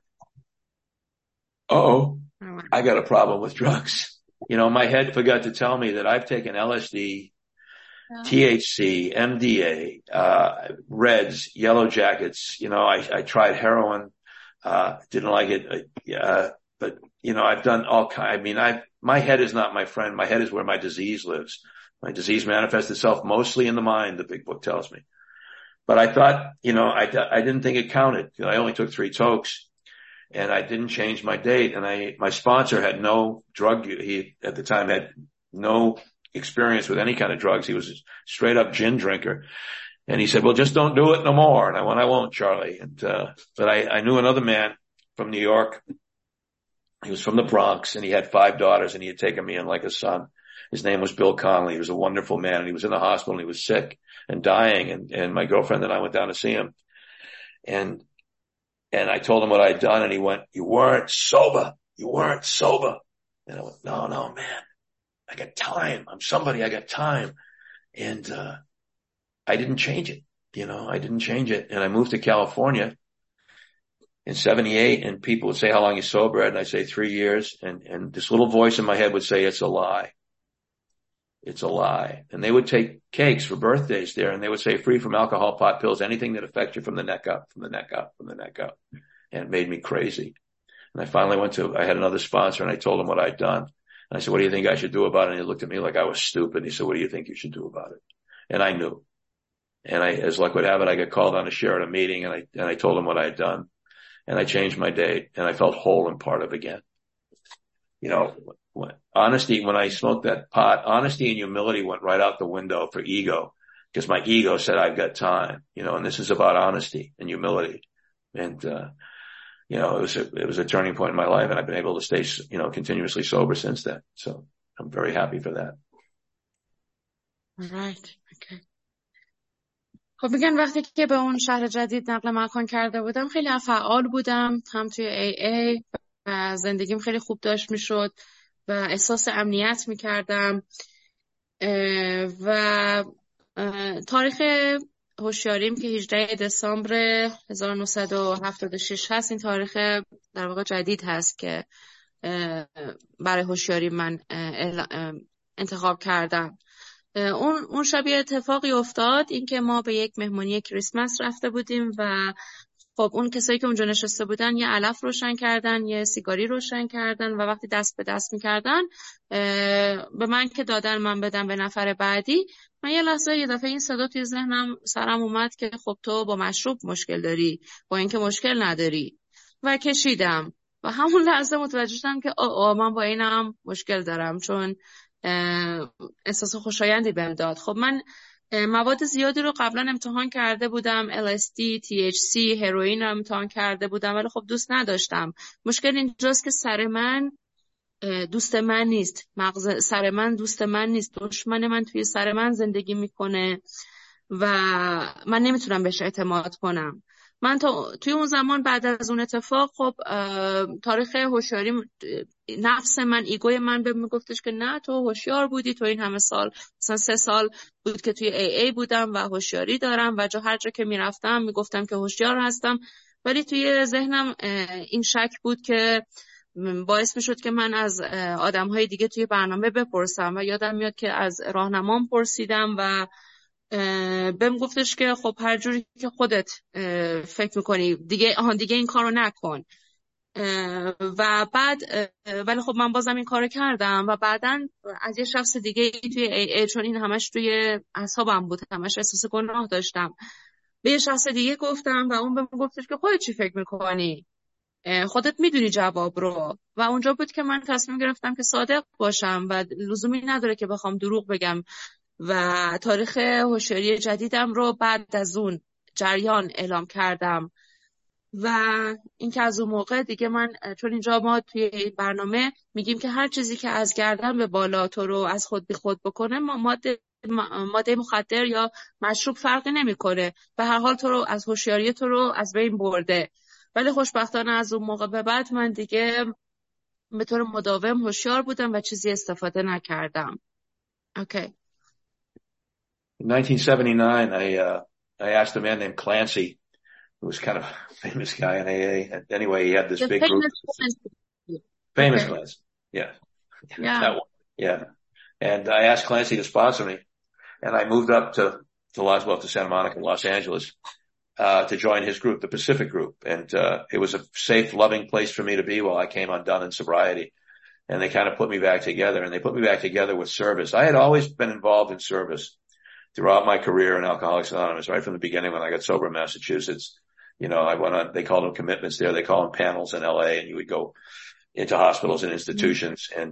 I got a problem with drugs. My head forgot to tell me that I've taken LSD, THC, MDA, Reds, Yellow Jackets. I tried heroin, didn't like it. But I've done all kinds. My head is not my friend. My head is where my disease lives. My disease manifests itself mostly in the mind, the big book tells me. But I thought, I didn't think it counted. I only took 3 tokes, and I didn't change my date. And my sponsor had no drug. He at the time had no experience with any kind of drugs. He was a straight up gin drinker. And he said, "Well, just don't do it no more." And I went, "I won't, Charlie." But I knew another man from New York. He was from the Bronx, and he had 5 daughters, and he had taken me in like a son. His name was Bill Conley. He was a wonderful man, and he was in the hospital, and he was sick and dying. And my girlfriend and I went down to see him. And I told him what I'd done, and he went, "You weren't sober. You weren't sober." And I went, No, man. I got time. I'm somebody. I got time. And I didn't change it. I didn't change it. And I moved to California in 78, and people would say, "How long you sober?" And I'd say 3 years. And this little voice in my head would say, "It's a lie. It's a lie." And they would take cakes for birthdays there, and they would say, "Free from alcohol, pot, pills, anything that affects you from the neck up, from the neck up, from the neck up." And it made me crazy. And I finally I had another sponsor, and I told him what I'd done. And I said, "What do you think I should do about it?" And he looked at me like I was stupid. He said, "What do you think you should do about it?" And I knew. And as luck would have it, I got called on to share at a meeting, and I told him what I had done. And I changed my date, and I felt whole and part of again. Honesty, when I smoked that pot, honesty and humility went right out the window for ego, because my ego said, "I've got time," and this is about honesty and humility. And, it was a turning point in my life, and I've been able to stay, continuously sober since then. So I'm very happy for that. Right. Okay. خب میگن وقتی که به اون شهر جدید نقل مکان کرده بودم خیلی فعال بودم، هم توی AA، و زندگیم خیلی خوب داشت میشد و احساس امنیت میکردم. و تاریخ هوشیاریم که 18 دسامبر 1976 هست، این تاریخ در واقع جدید هست که برای هوشیاری من انتخاب کردم. اون شب یه اتفاقی افتاد، این که ما به یک مهمانی کریسمس رفته بودیم و خب اون کسایی که اونجا نشسته بودن یه علف روشن کردن، یه سیگاری روشن کردن، و وقتی دست به دست میکردن به من که دادن من بدم به نفر بعدی، من یه دفعه این صدا توی سرم اومد که خب تو با مشروب مشکل داری، با اینکه مشکل نداری، و کشیدم. و همون لحظه متوجه شدم که من با اینم مشکل دارم، چون احساس خوشایندی بهم داد. خب من مواد زیادی رو قبلا امتحان کرده بودم، LSD، THC، هروئین رو امتحان کرده بودم، ولی خب دوست نداشتم. مشکل اینجاست که سر من دوست من نیست، مغز سر من دوست من نیست، دشمن من توی سر من زندگی میکنه و من نمیتونم بهش اعتماد کنم. من توی اون زمان بعد از اون اتفاق خب تاریخ هوشیاری، نفس من، ایگوی من به من گفتش که نه تو هوشیار بودی، تو این همه سال، مثلا 3 سال بود که توی AA بودم و هوشیاری دارم و هر جا که میرفتم میگفتم که هوشیار هستم، ولی توی ذهنم این شک بود که باعث میشد که من از آدمهای دیگه توی برنامه بپرسم. و یادم میاد که از راهنمام پرسیدم و بهم گفتش که خب هر جوری که خودت فکر میکنی دیگه این کارو نکن. و بعد ولی خب من بازم این کارو کردم و بعدن از یه شخص دیگه توی AA، چون این همش توی اعصابم بود، همش احساس گناه داشتم، به یه شخص دیگه گفتم و اون بهم گفتش که خودت چی فکر میکنی، خودت میدونی جواب رو. و اونجا بود که من تصمیم گرفتم که صادق باشم و لزومی نداره که بخوام دروغ بگم، و تاریخ هوشیاری جدیدم رو بعد از اون جریان اعلام کردم. و این که از اون موقع دیگه من، چون اینجا ما توی این برنامه میگیم که هر چیزی که از گردن به بالا تو رو از خود بی خود بکنه، ماده ماده مخدر یا مشروب فرقی نمیکنه، به هر حال تو رو از هوشیاری تو رو از بین برده. ولی خوشبختانه از اون موقع به بعد من دیگه به طور مداوم هوشیار بودم و چیزی استفاده نکردم. Okay. In 1979, I asked a man named Clancy, who was kind of a famous guy in AA. And anyway, he had this big group. Famous Okay. Clancy. Yeah. Yeah. That one. Yeah. And I asked Clancy to sponsor me, and I moved up to Santa Monica, Los Angeles, to join his group, the Pacific Group. And, it was a safe, loving place for me to be while I came undone in sobriety. And they kind of put me back together, and they put me back together with service. I had always been involved in service throughout my career in Alcoholics Anonymous, right from the beginning when I got sober in Massachusetts. You know, I went on, they called them commitments there. They call them panels in LA, and you would go into hospitals and institutions. And,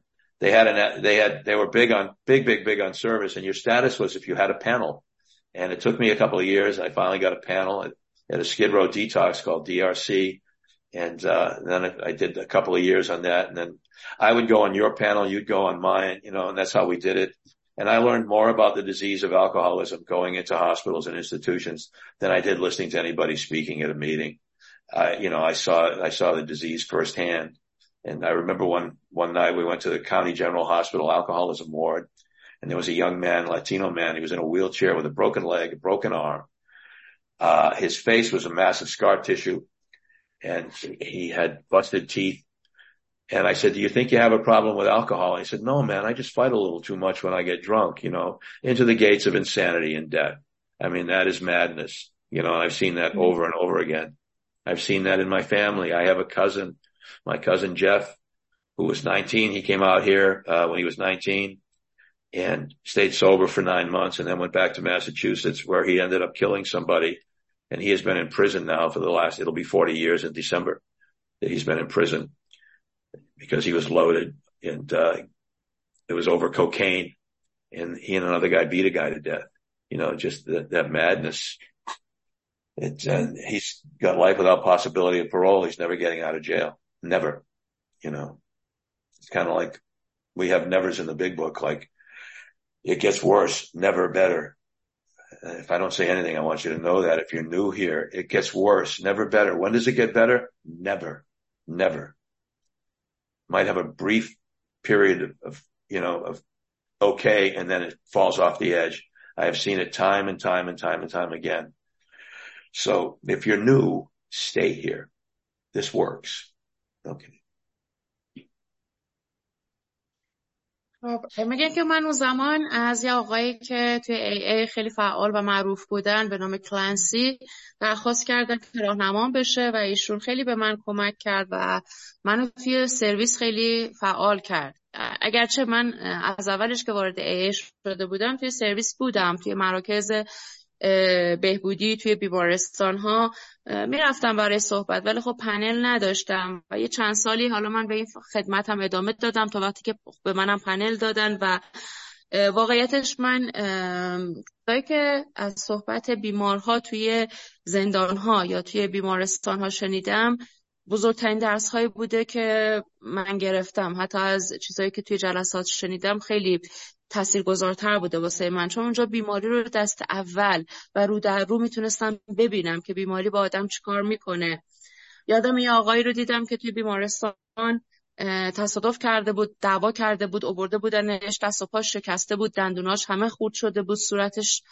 they were big on service. And your status was if you had a panel. And it took me a couple of years. I finally got a panel at a Skid Row detox called DRC. And, then I did a couple of years on that. And then I would go on your panel, you'd go on mine, you know, and that's how we did it. And I learned more about the disease of alcoholism going into hospitals and institutions than I did listening to anybody speaking at a meeting. You know, I saw the disease firsthand. And I remember one night we went to the County General Hospital alcoholism ward, and there was a young man, Latino man. He was in a wheelchair with a broken leg, a broken arm. His face was a massive scar tissue, and he had busted teeth. And I said, do you think you have a problem with alcohol? And he said, no, man, I just fight a little too much when I get drunk, you know, into the gates of insanity and death. I mean, that is madness. You know, I've seen that over and over again. I've seen that in my family. I have a cousin, my cousin Jeff, who was 19. He came out here, when he was 19 and stayed sober for 9 months and then went back to Massachusetts where he ended up killing somebody. And he has been in prison now for it'll be 40 years in December that he's been in prison, because he was loaded and, it was over cocaine, and he and another guy beat a guy to death. You know, just that madness. He's got life without possibility of parole. He's never getting out of jail. Never. You know, it's kind of like we have nevers in the big book. Like, it gets worse, never better. If I don't say anything, I want you to know that if you're new here, it gets worse, never better. When does it get better? Never. Never. Might have a brief period of okay, and then it falls off the edge. I have seen it time and time and time and time again. So if you're new, stay here. This works. Okay. میگه که من اون زمان از یه آقایی که توی AA خیلی فعال و معروف بودن به نام کلنسی درخواست کردم که راهنمام بشه و ایشون خیلی به من کمک کرد و منو توی سرویس خیلی فعال کرد. اگرچه من از اولش که وارد AA شده بودم توی سرویس بودم، توی مراکز بهبودی، توی بیمارستان ها میرفتم برای صحبت، ولی خب پنل نداشتم و یه چند سالی حالا من به این خدمتم ادامه دادم تا وقتی که به منم پنل دادن. و واقعیتش من جایی که از صحبت بیمارها توی زندانها یا توی بیمارستانها شنیدم، بزرگترین درس هایی بوده که من گرفتم. حتی از چیزایی که توی جلسات شنیدم خیلی تاثیرگذارتر بوده واسه من، چون اونجا بیماری رو دست اول و رو در رو میتونستم ببینم که بیماری با آدم چیکار میکنه. یادم یه آقایی رو دیدم که توی بیمارستان تصادف کرده بود، دعوا کرده بود، آورده بودنش، دست و پاش شکسته بود، دندوناش همه خورد شده بود، صورتش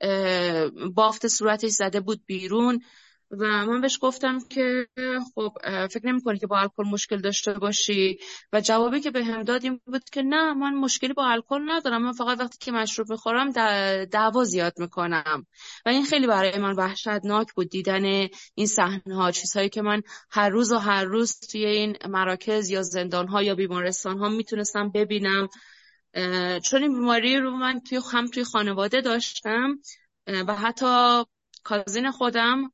بافت صورتش زده بود بیرون. و من بهش گفتم که خب فکر نمی‌کنی که با الکل مشکل داشته باشی؟ و جوابی که بهم داد این بود که نه، من مشکلی با الکل ندارم، من فقط وقتی که مشروب میخورم دعوا زیاد میکنم. و این خیلی برای من وحشتناک بود، دیدن این صحنه‌ها، چیزهایی که من هر روز توی این مراکز یا زندان‌ها یا بیمارستان‌ها میتونستم ببینم. چون این بیماری رو من توی خانواده داشتم و حتی کازین خودم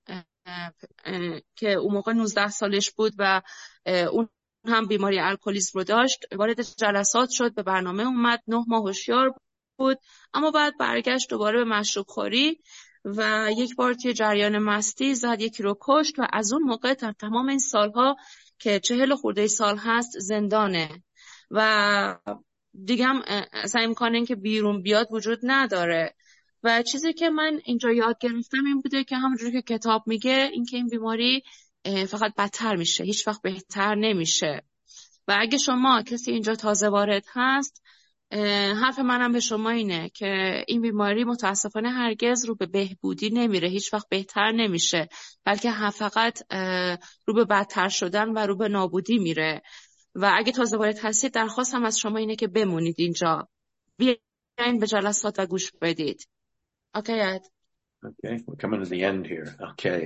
که اون موقع 19 سالش بود و اون هم بیماری الکلیسم رو داشت، وارد جلسات شد، به برنامه اومد، 9 ماه هوشیار بود، اما بعد برگشت دوباره به مشروب خوری و یک بار توی جریان مستی زد، یکی رو کشت و از اون موقع تا تمام این سالها که 40 خورده سال هست زندانه. و دیگه هم اصلا امکان این که بیرون بیاد وجود نداره. و چیزی که من اینجا یاد گرفتم این بوده که همونجوری که کتاب میگه این که این بیماری فقط بدتر میشه، هیچ وقت بهتر نمیشه. و اگه شما کسی اینجا تازه وارد هست، حرف منم به شما اینه که این بیماری متاسفانه هرگز رو به بهبودی نمیره، هیچ وقت بهتر نمیشه، بلکه فقط رو به بدتر شدن و رو به نابودی میره. و اگه تازه وارد هستید درخواستم از شما اینه که بمونید اینجا، بیاین به جلسات و گوش بدید. Okay, Ed. Okay, we're coming to the end here. Okay.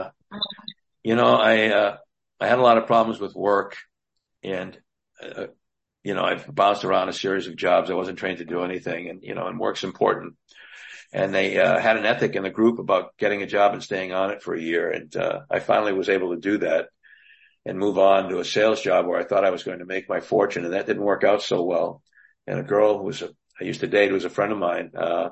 You know, I had a lot of problems with work, and you know, I've bounced around a series of jobs. I wasn't trained to do anything, and you know, and work's important. And they had an ethic in the group about getting a job and staying on it for a year, and I finally was able to do that and move on to a sales job where I thought I was going to make my fortune, and that didn't work out so well. And a girl who I used to date, who was a friend of mine,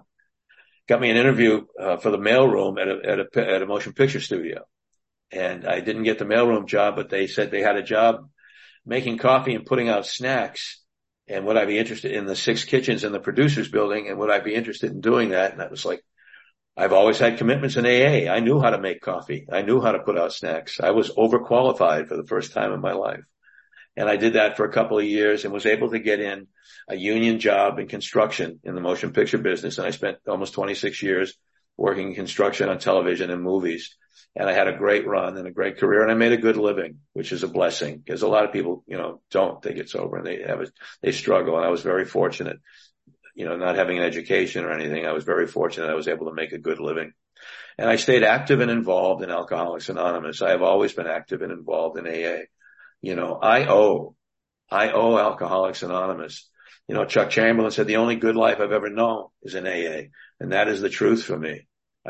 got me an interview for the mailroom at a motion picture studio. And I didn't get the mailroom job, but they said they had a job making coffee and putting out snacks. And would I be interested in the 6 kitchens in the producer's building? And would I be interested in doing that? And I was like, I've always had commitments in AA. I knew how to make coffee. I knew how to put out snacks. I was overqualified for the first time in my life. And I did that for a couple of years and was able to get in a union job in construction in the motion picture business. And I spent almost 26 years working in construction on television and movies. And I had a great run and a great career, and I made a good living, which is a blessing, because a lot of people, you know, don't. They get sober and they struggle. And I was very fortunate, you know, not having an education or anything. I was very fortunate. I was able to make a good living. And I stayed active and involved in Alcoholics Anonymous. I have always been active and involved in AA. You know, I owe Alcoholics Anonymous. You know, Chuck Chamberlain said the only good life I've ever known is in AA. And that is the truth for me.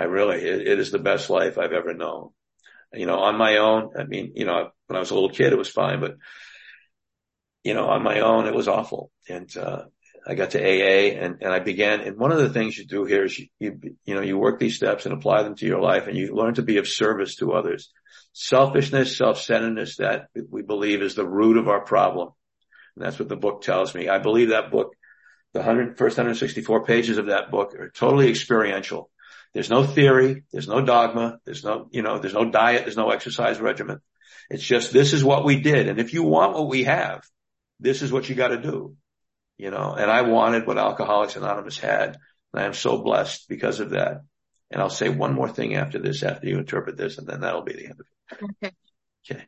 It is the best life I've ever known. You know, on my own, I mean, you know, when I was a little kid, it was fine, but, you know, on my own, it was awful. And, I got to AA and I began, and one of the things you do here is you know, you work these steps and apply them to your life, and you learn to be of service to others. Selfishness, self-centeredness, that we believe is the root of our problem. And that's what the book tells me. I believe that book, the first 164 pages of that book are totally experiential. There's no theory. There's no dogma. There's no, you know, there's no diet. There's no exercise regimen. It's just, this is what we did. And if you want what we have, this is what you got to do, you know, and I wanted what Alcoholics Anonymous had. And I am so blessed because of that. And I'll say one more thing after this, after you interpret this, and then that'll be the end of it. Okay.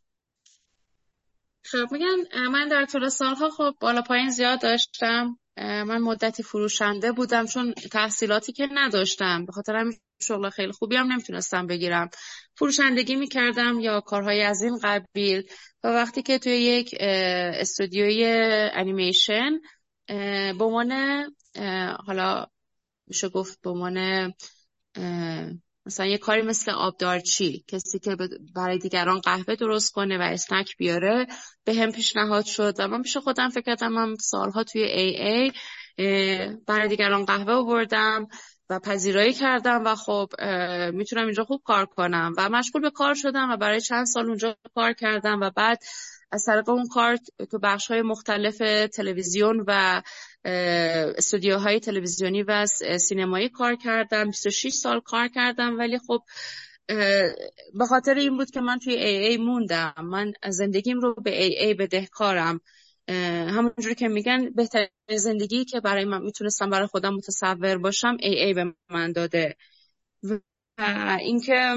خب میگن من در طول سالها خب بالا پایین زیاد داشتم. من مدتی فروشنده بودم چون تحصیلاتی که نداشتم، به خاطر همین شغل خیلی خوبی هم نمیتونستم بگیرم. فروشندگی میکردم یا کارهای از این قبیل. و وقتی که توی یک استودیوی انیمیشن به عنوان حالا میشه گفت به عنوان مثلا یه کاری مثل آبدارچی، کسی که برای دیگران قهوه درست کنه و اسنک بیاره، به هم پیشنهاد شد و من پیش خودم فکر کردم من سالها توی AA برای دیگران قهوه آوردم و پذیرایی کردم و خب میتونم اینجا خوب کار کنم و مشغول به کار شدم و برای چند سال اونجا کار کردم و بعد از طریق اون کار تو بخش‌های مختلف تلویزیون و استودیوهای تلویزیونی و سینمایی کار کردم. 26 سال کار کردم، ولی خب به خاطر این بود که من توی AA موندم. من زندگیم رو به AA بدهکارم. همونجوری که میگن بهترین زندگی که برای من میتونستم برای خودم متصور باشم AA به من داده. و اینکه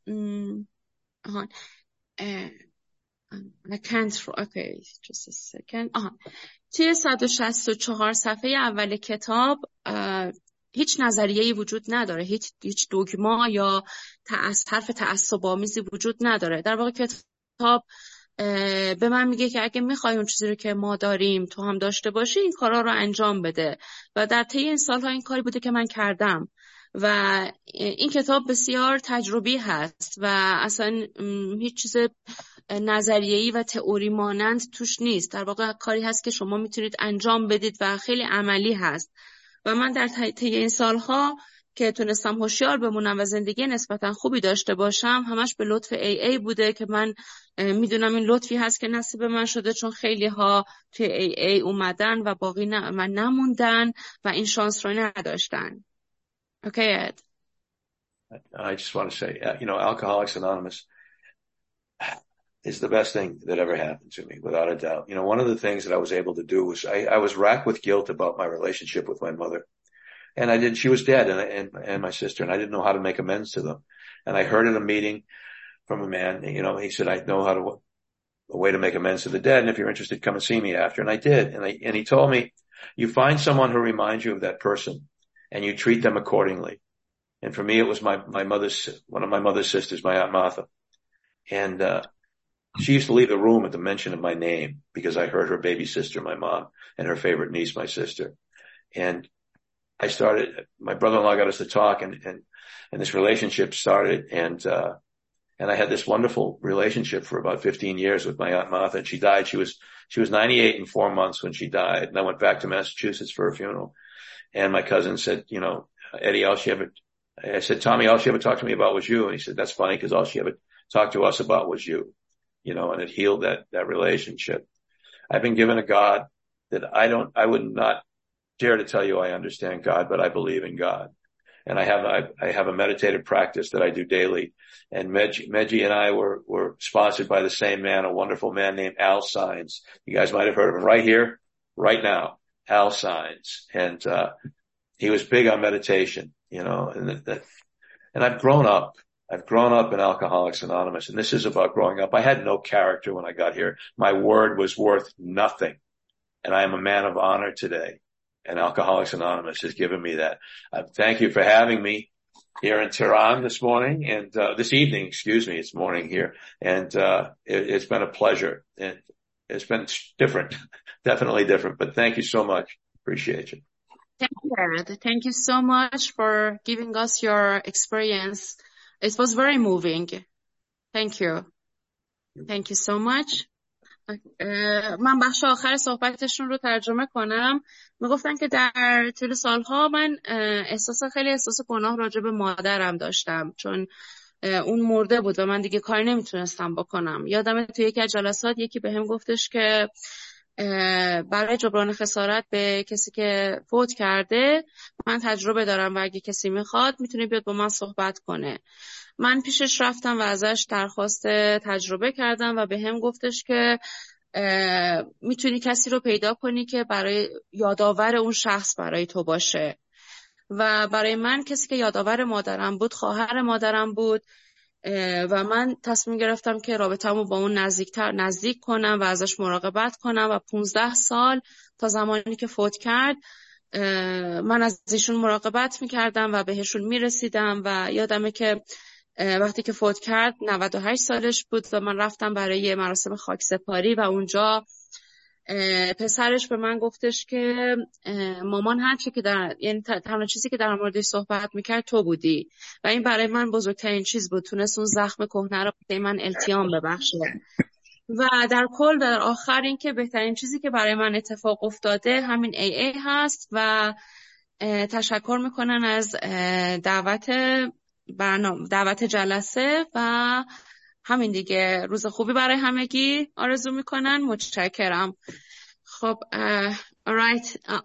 okay, just a second. توی 164 صفحه اول کتاب هیچ نظریه‌ای وجود نداره، هیچ دوگما یا حرف تعصب‌آمیزی وجود نداره. در واقع کتاب به من میگه که اگه میخوای اون چیزی رو که ما داریم تو هم داشته باشی، این کارا رو انجام بده. و در طی این سالها این کاری بوده که من کردم و این کتاب بسیار تجربی هست و اصلا هیچ چیز نظریه‌ای و تئوری مانند توش نیست. در واقع کاری هست که شما میتونید انجام بدید و خیلی عملی هست. و من در طی این سالها که تونستم هوشیار بمونم و زندگی نسبتا خوبی داشته باشم، همش به لطف AA بوده که من میدونم این لطفی هست که نصیب من شده، چون خیلی ها توی ای اومدن و باقی نموندن و این شانس رو نداشتن. Okay, Ed. I just want to say, Alcoholics Anonymous is the best thing that ever happened to me, without a doubt. One of the things that I was able to do was I was racked with guilt about my relationship with my mother. And she was dead, and my sister, and I didn't know how to make amends to them. And I heard at a meeting from a man, he said, I know a way to make amends to the dead. And if you're interested, come and see me after. And I did. And he told me, you find someone who reminds you of that person and you treat them accordingly. And for me, it was one of my mother's sisters, my Aunt Martha. And, she used to leave the room at the mention of my name because I heard her baby sister, my mom, and her favorite niece, my sister. And my brother-in-law got us to talk, and this relationship started, and I had this wonderful relationship for about 15 years with my Aunt Martha, and she died. She was 98 in 4 months when she died, and I went back to Massachusetts for her funeral. And my cousin said, Eddie, I said, Tommy, all she ever talked to me about was you. And he said, that's funny, because all she ever talked to us about was you, and it healed that relationship. I've been given a God that I would not dare to tell you I understand God, but I believe in God. And I have a meditative practice that I do daily. And Meggie and I were sponsored by the same man, a wonderful man named Al Sines. You guys might have heard of him right here, right now, Al Sines. And, he was big on meditation, and I've grown up in Alcoholics Anonymous, and this is about growing up. I had no character when I got here. My word was worth nothing. And I am a man of honor today. And Alcoholics Anonymous has given me that. Thank you for having me here in Tehran this morning and, this evening, excuse me, it's morning here. And, it's been a pleasure, and it's been different, definitely different, but thank you so much. Appreciate you. Thank you so much for giving us your experience. It was very moving. Thank you. Thank you so much. من بخش آخر صحبتشون رو ترجمه کنم. میگفتن که در طول سالها من خیلی احساس گناه راجع به مادرم داشتم، چون اون مرده بود و من دیگه کاری نمیتونستم بکنم. یادم توی یکی از جلسات یکی بهم گفتش که برای جبران خسارت به کسی که فوت کرده من تجربه دارم و اگه کسی میخواد میتونه بیاد با من صحبت کنه. من پیشش رفتم و ازش درخواست تجربه کردم و بهم گفتش که میتونی کسی رو پیدا کنی که برای یادآور اون شخص برای تو باشه. و برای من کسی که یادآور مادرم بود خواهر مادرم بود و من تصمیم گرفتم که رابطه‌مو با اون نزدیک کنم و ازش مراقبت کنم و 15 سال تا زمانی که فوت کرد من از ایشون مراقبت میکردم و بهشون میرسیدم. و یادمه که وقتی که فوت کرد 98 سالش بود و من رفتم برای مراسم خاکسپاری و اونجا پسرش به من گفتش که مامان هر چی که یعنی تنها چیزی که در موردش صحبت میکرد تو بودی و این برای من بزرگترین چیز بود. تونست اون زخم کهنه رو به من التیام ببخشه. و در کل در آخر این که بهترین چیزی که برای من اتفاق افتاده همین AA هست و تشکر میکنن از دعوت جلسه و همین دیگه. روز خوبی برای همگی آرزو میکنن. متشکرم. خب alright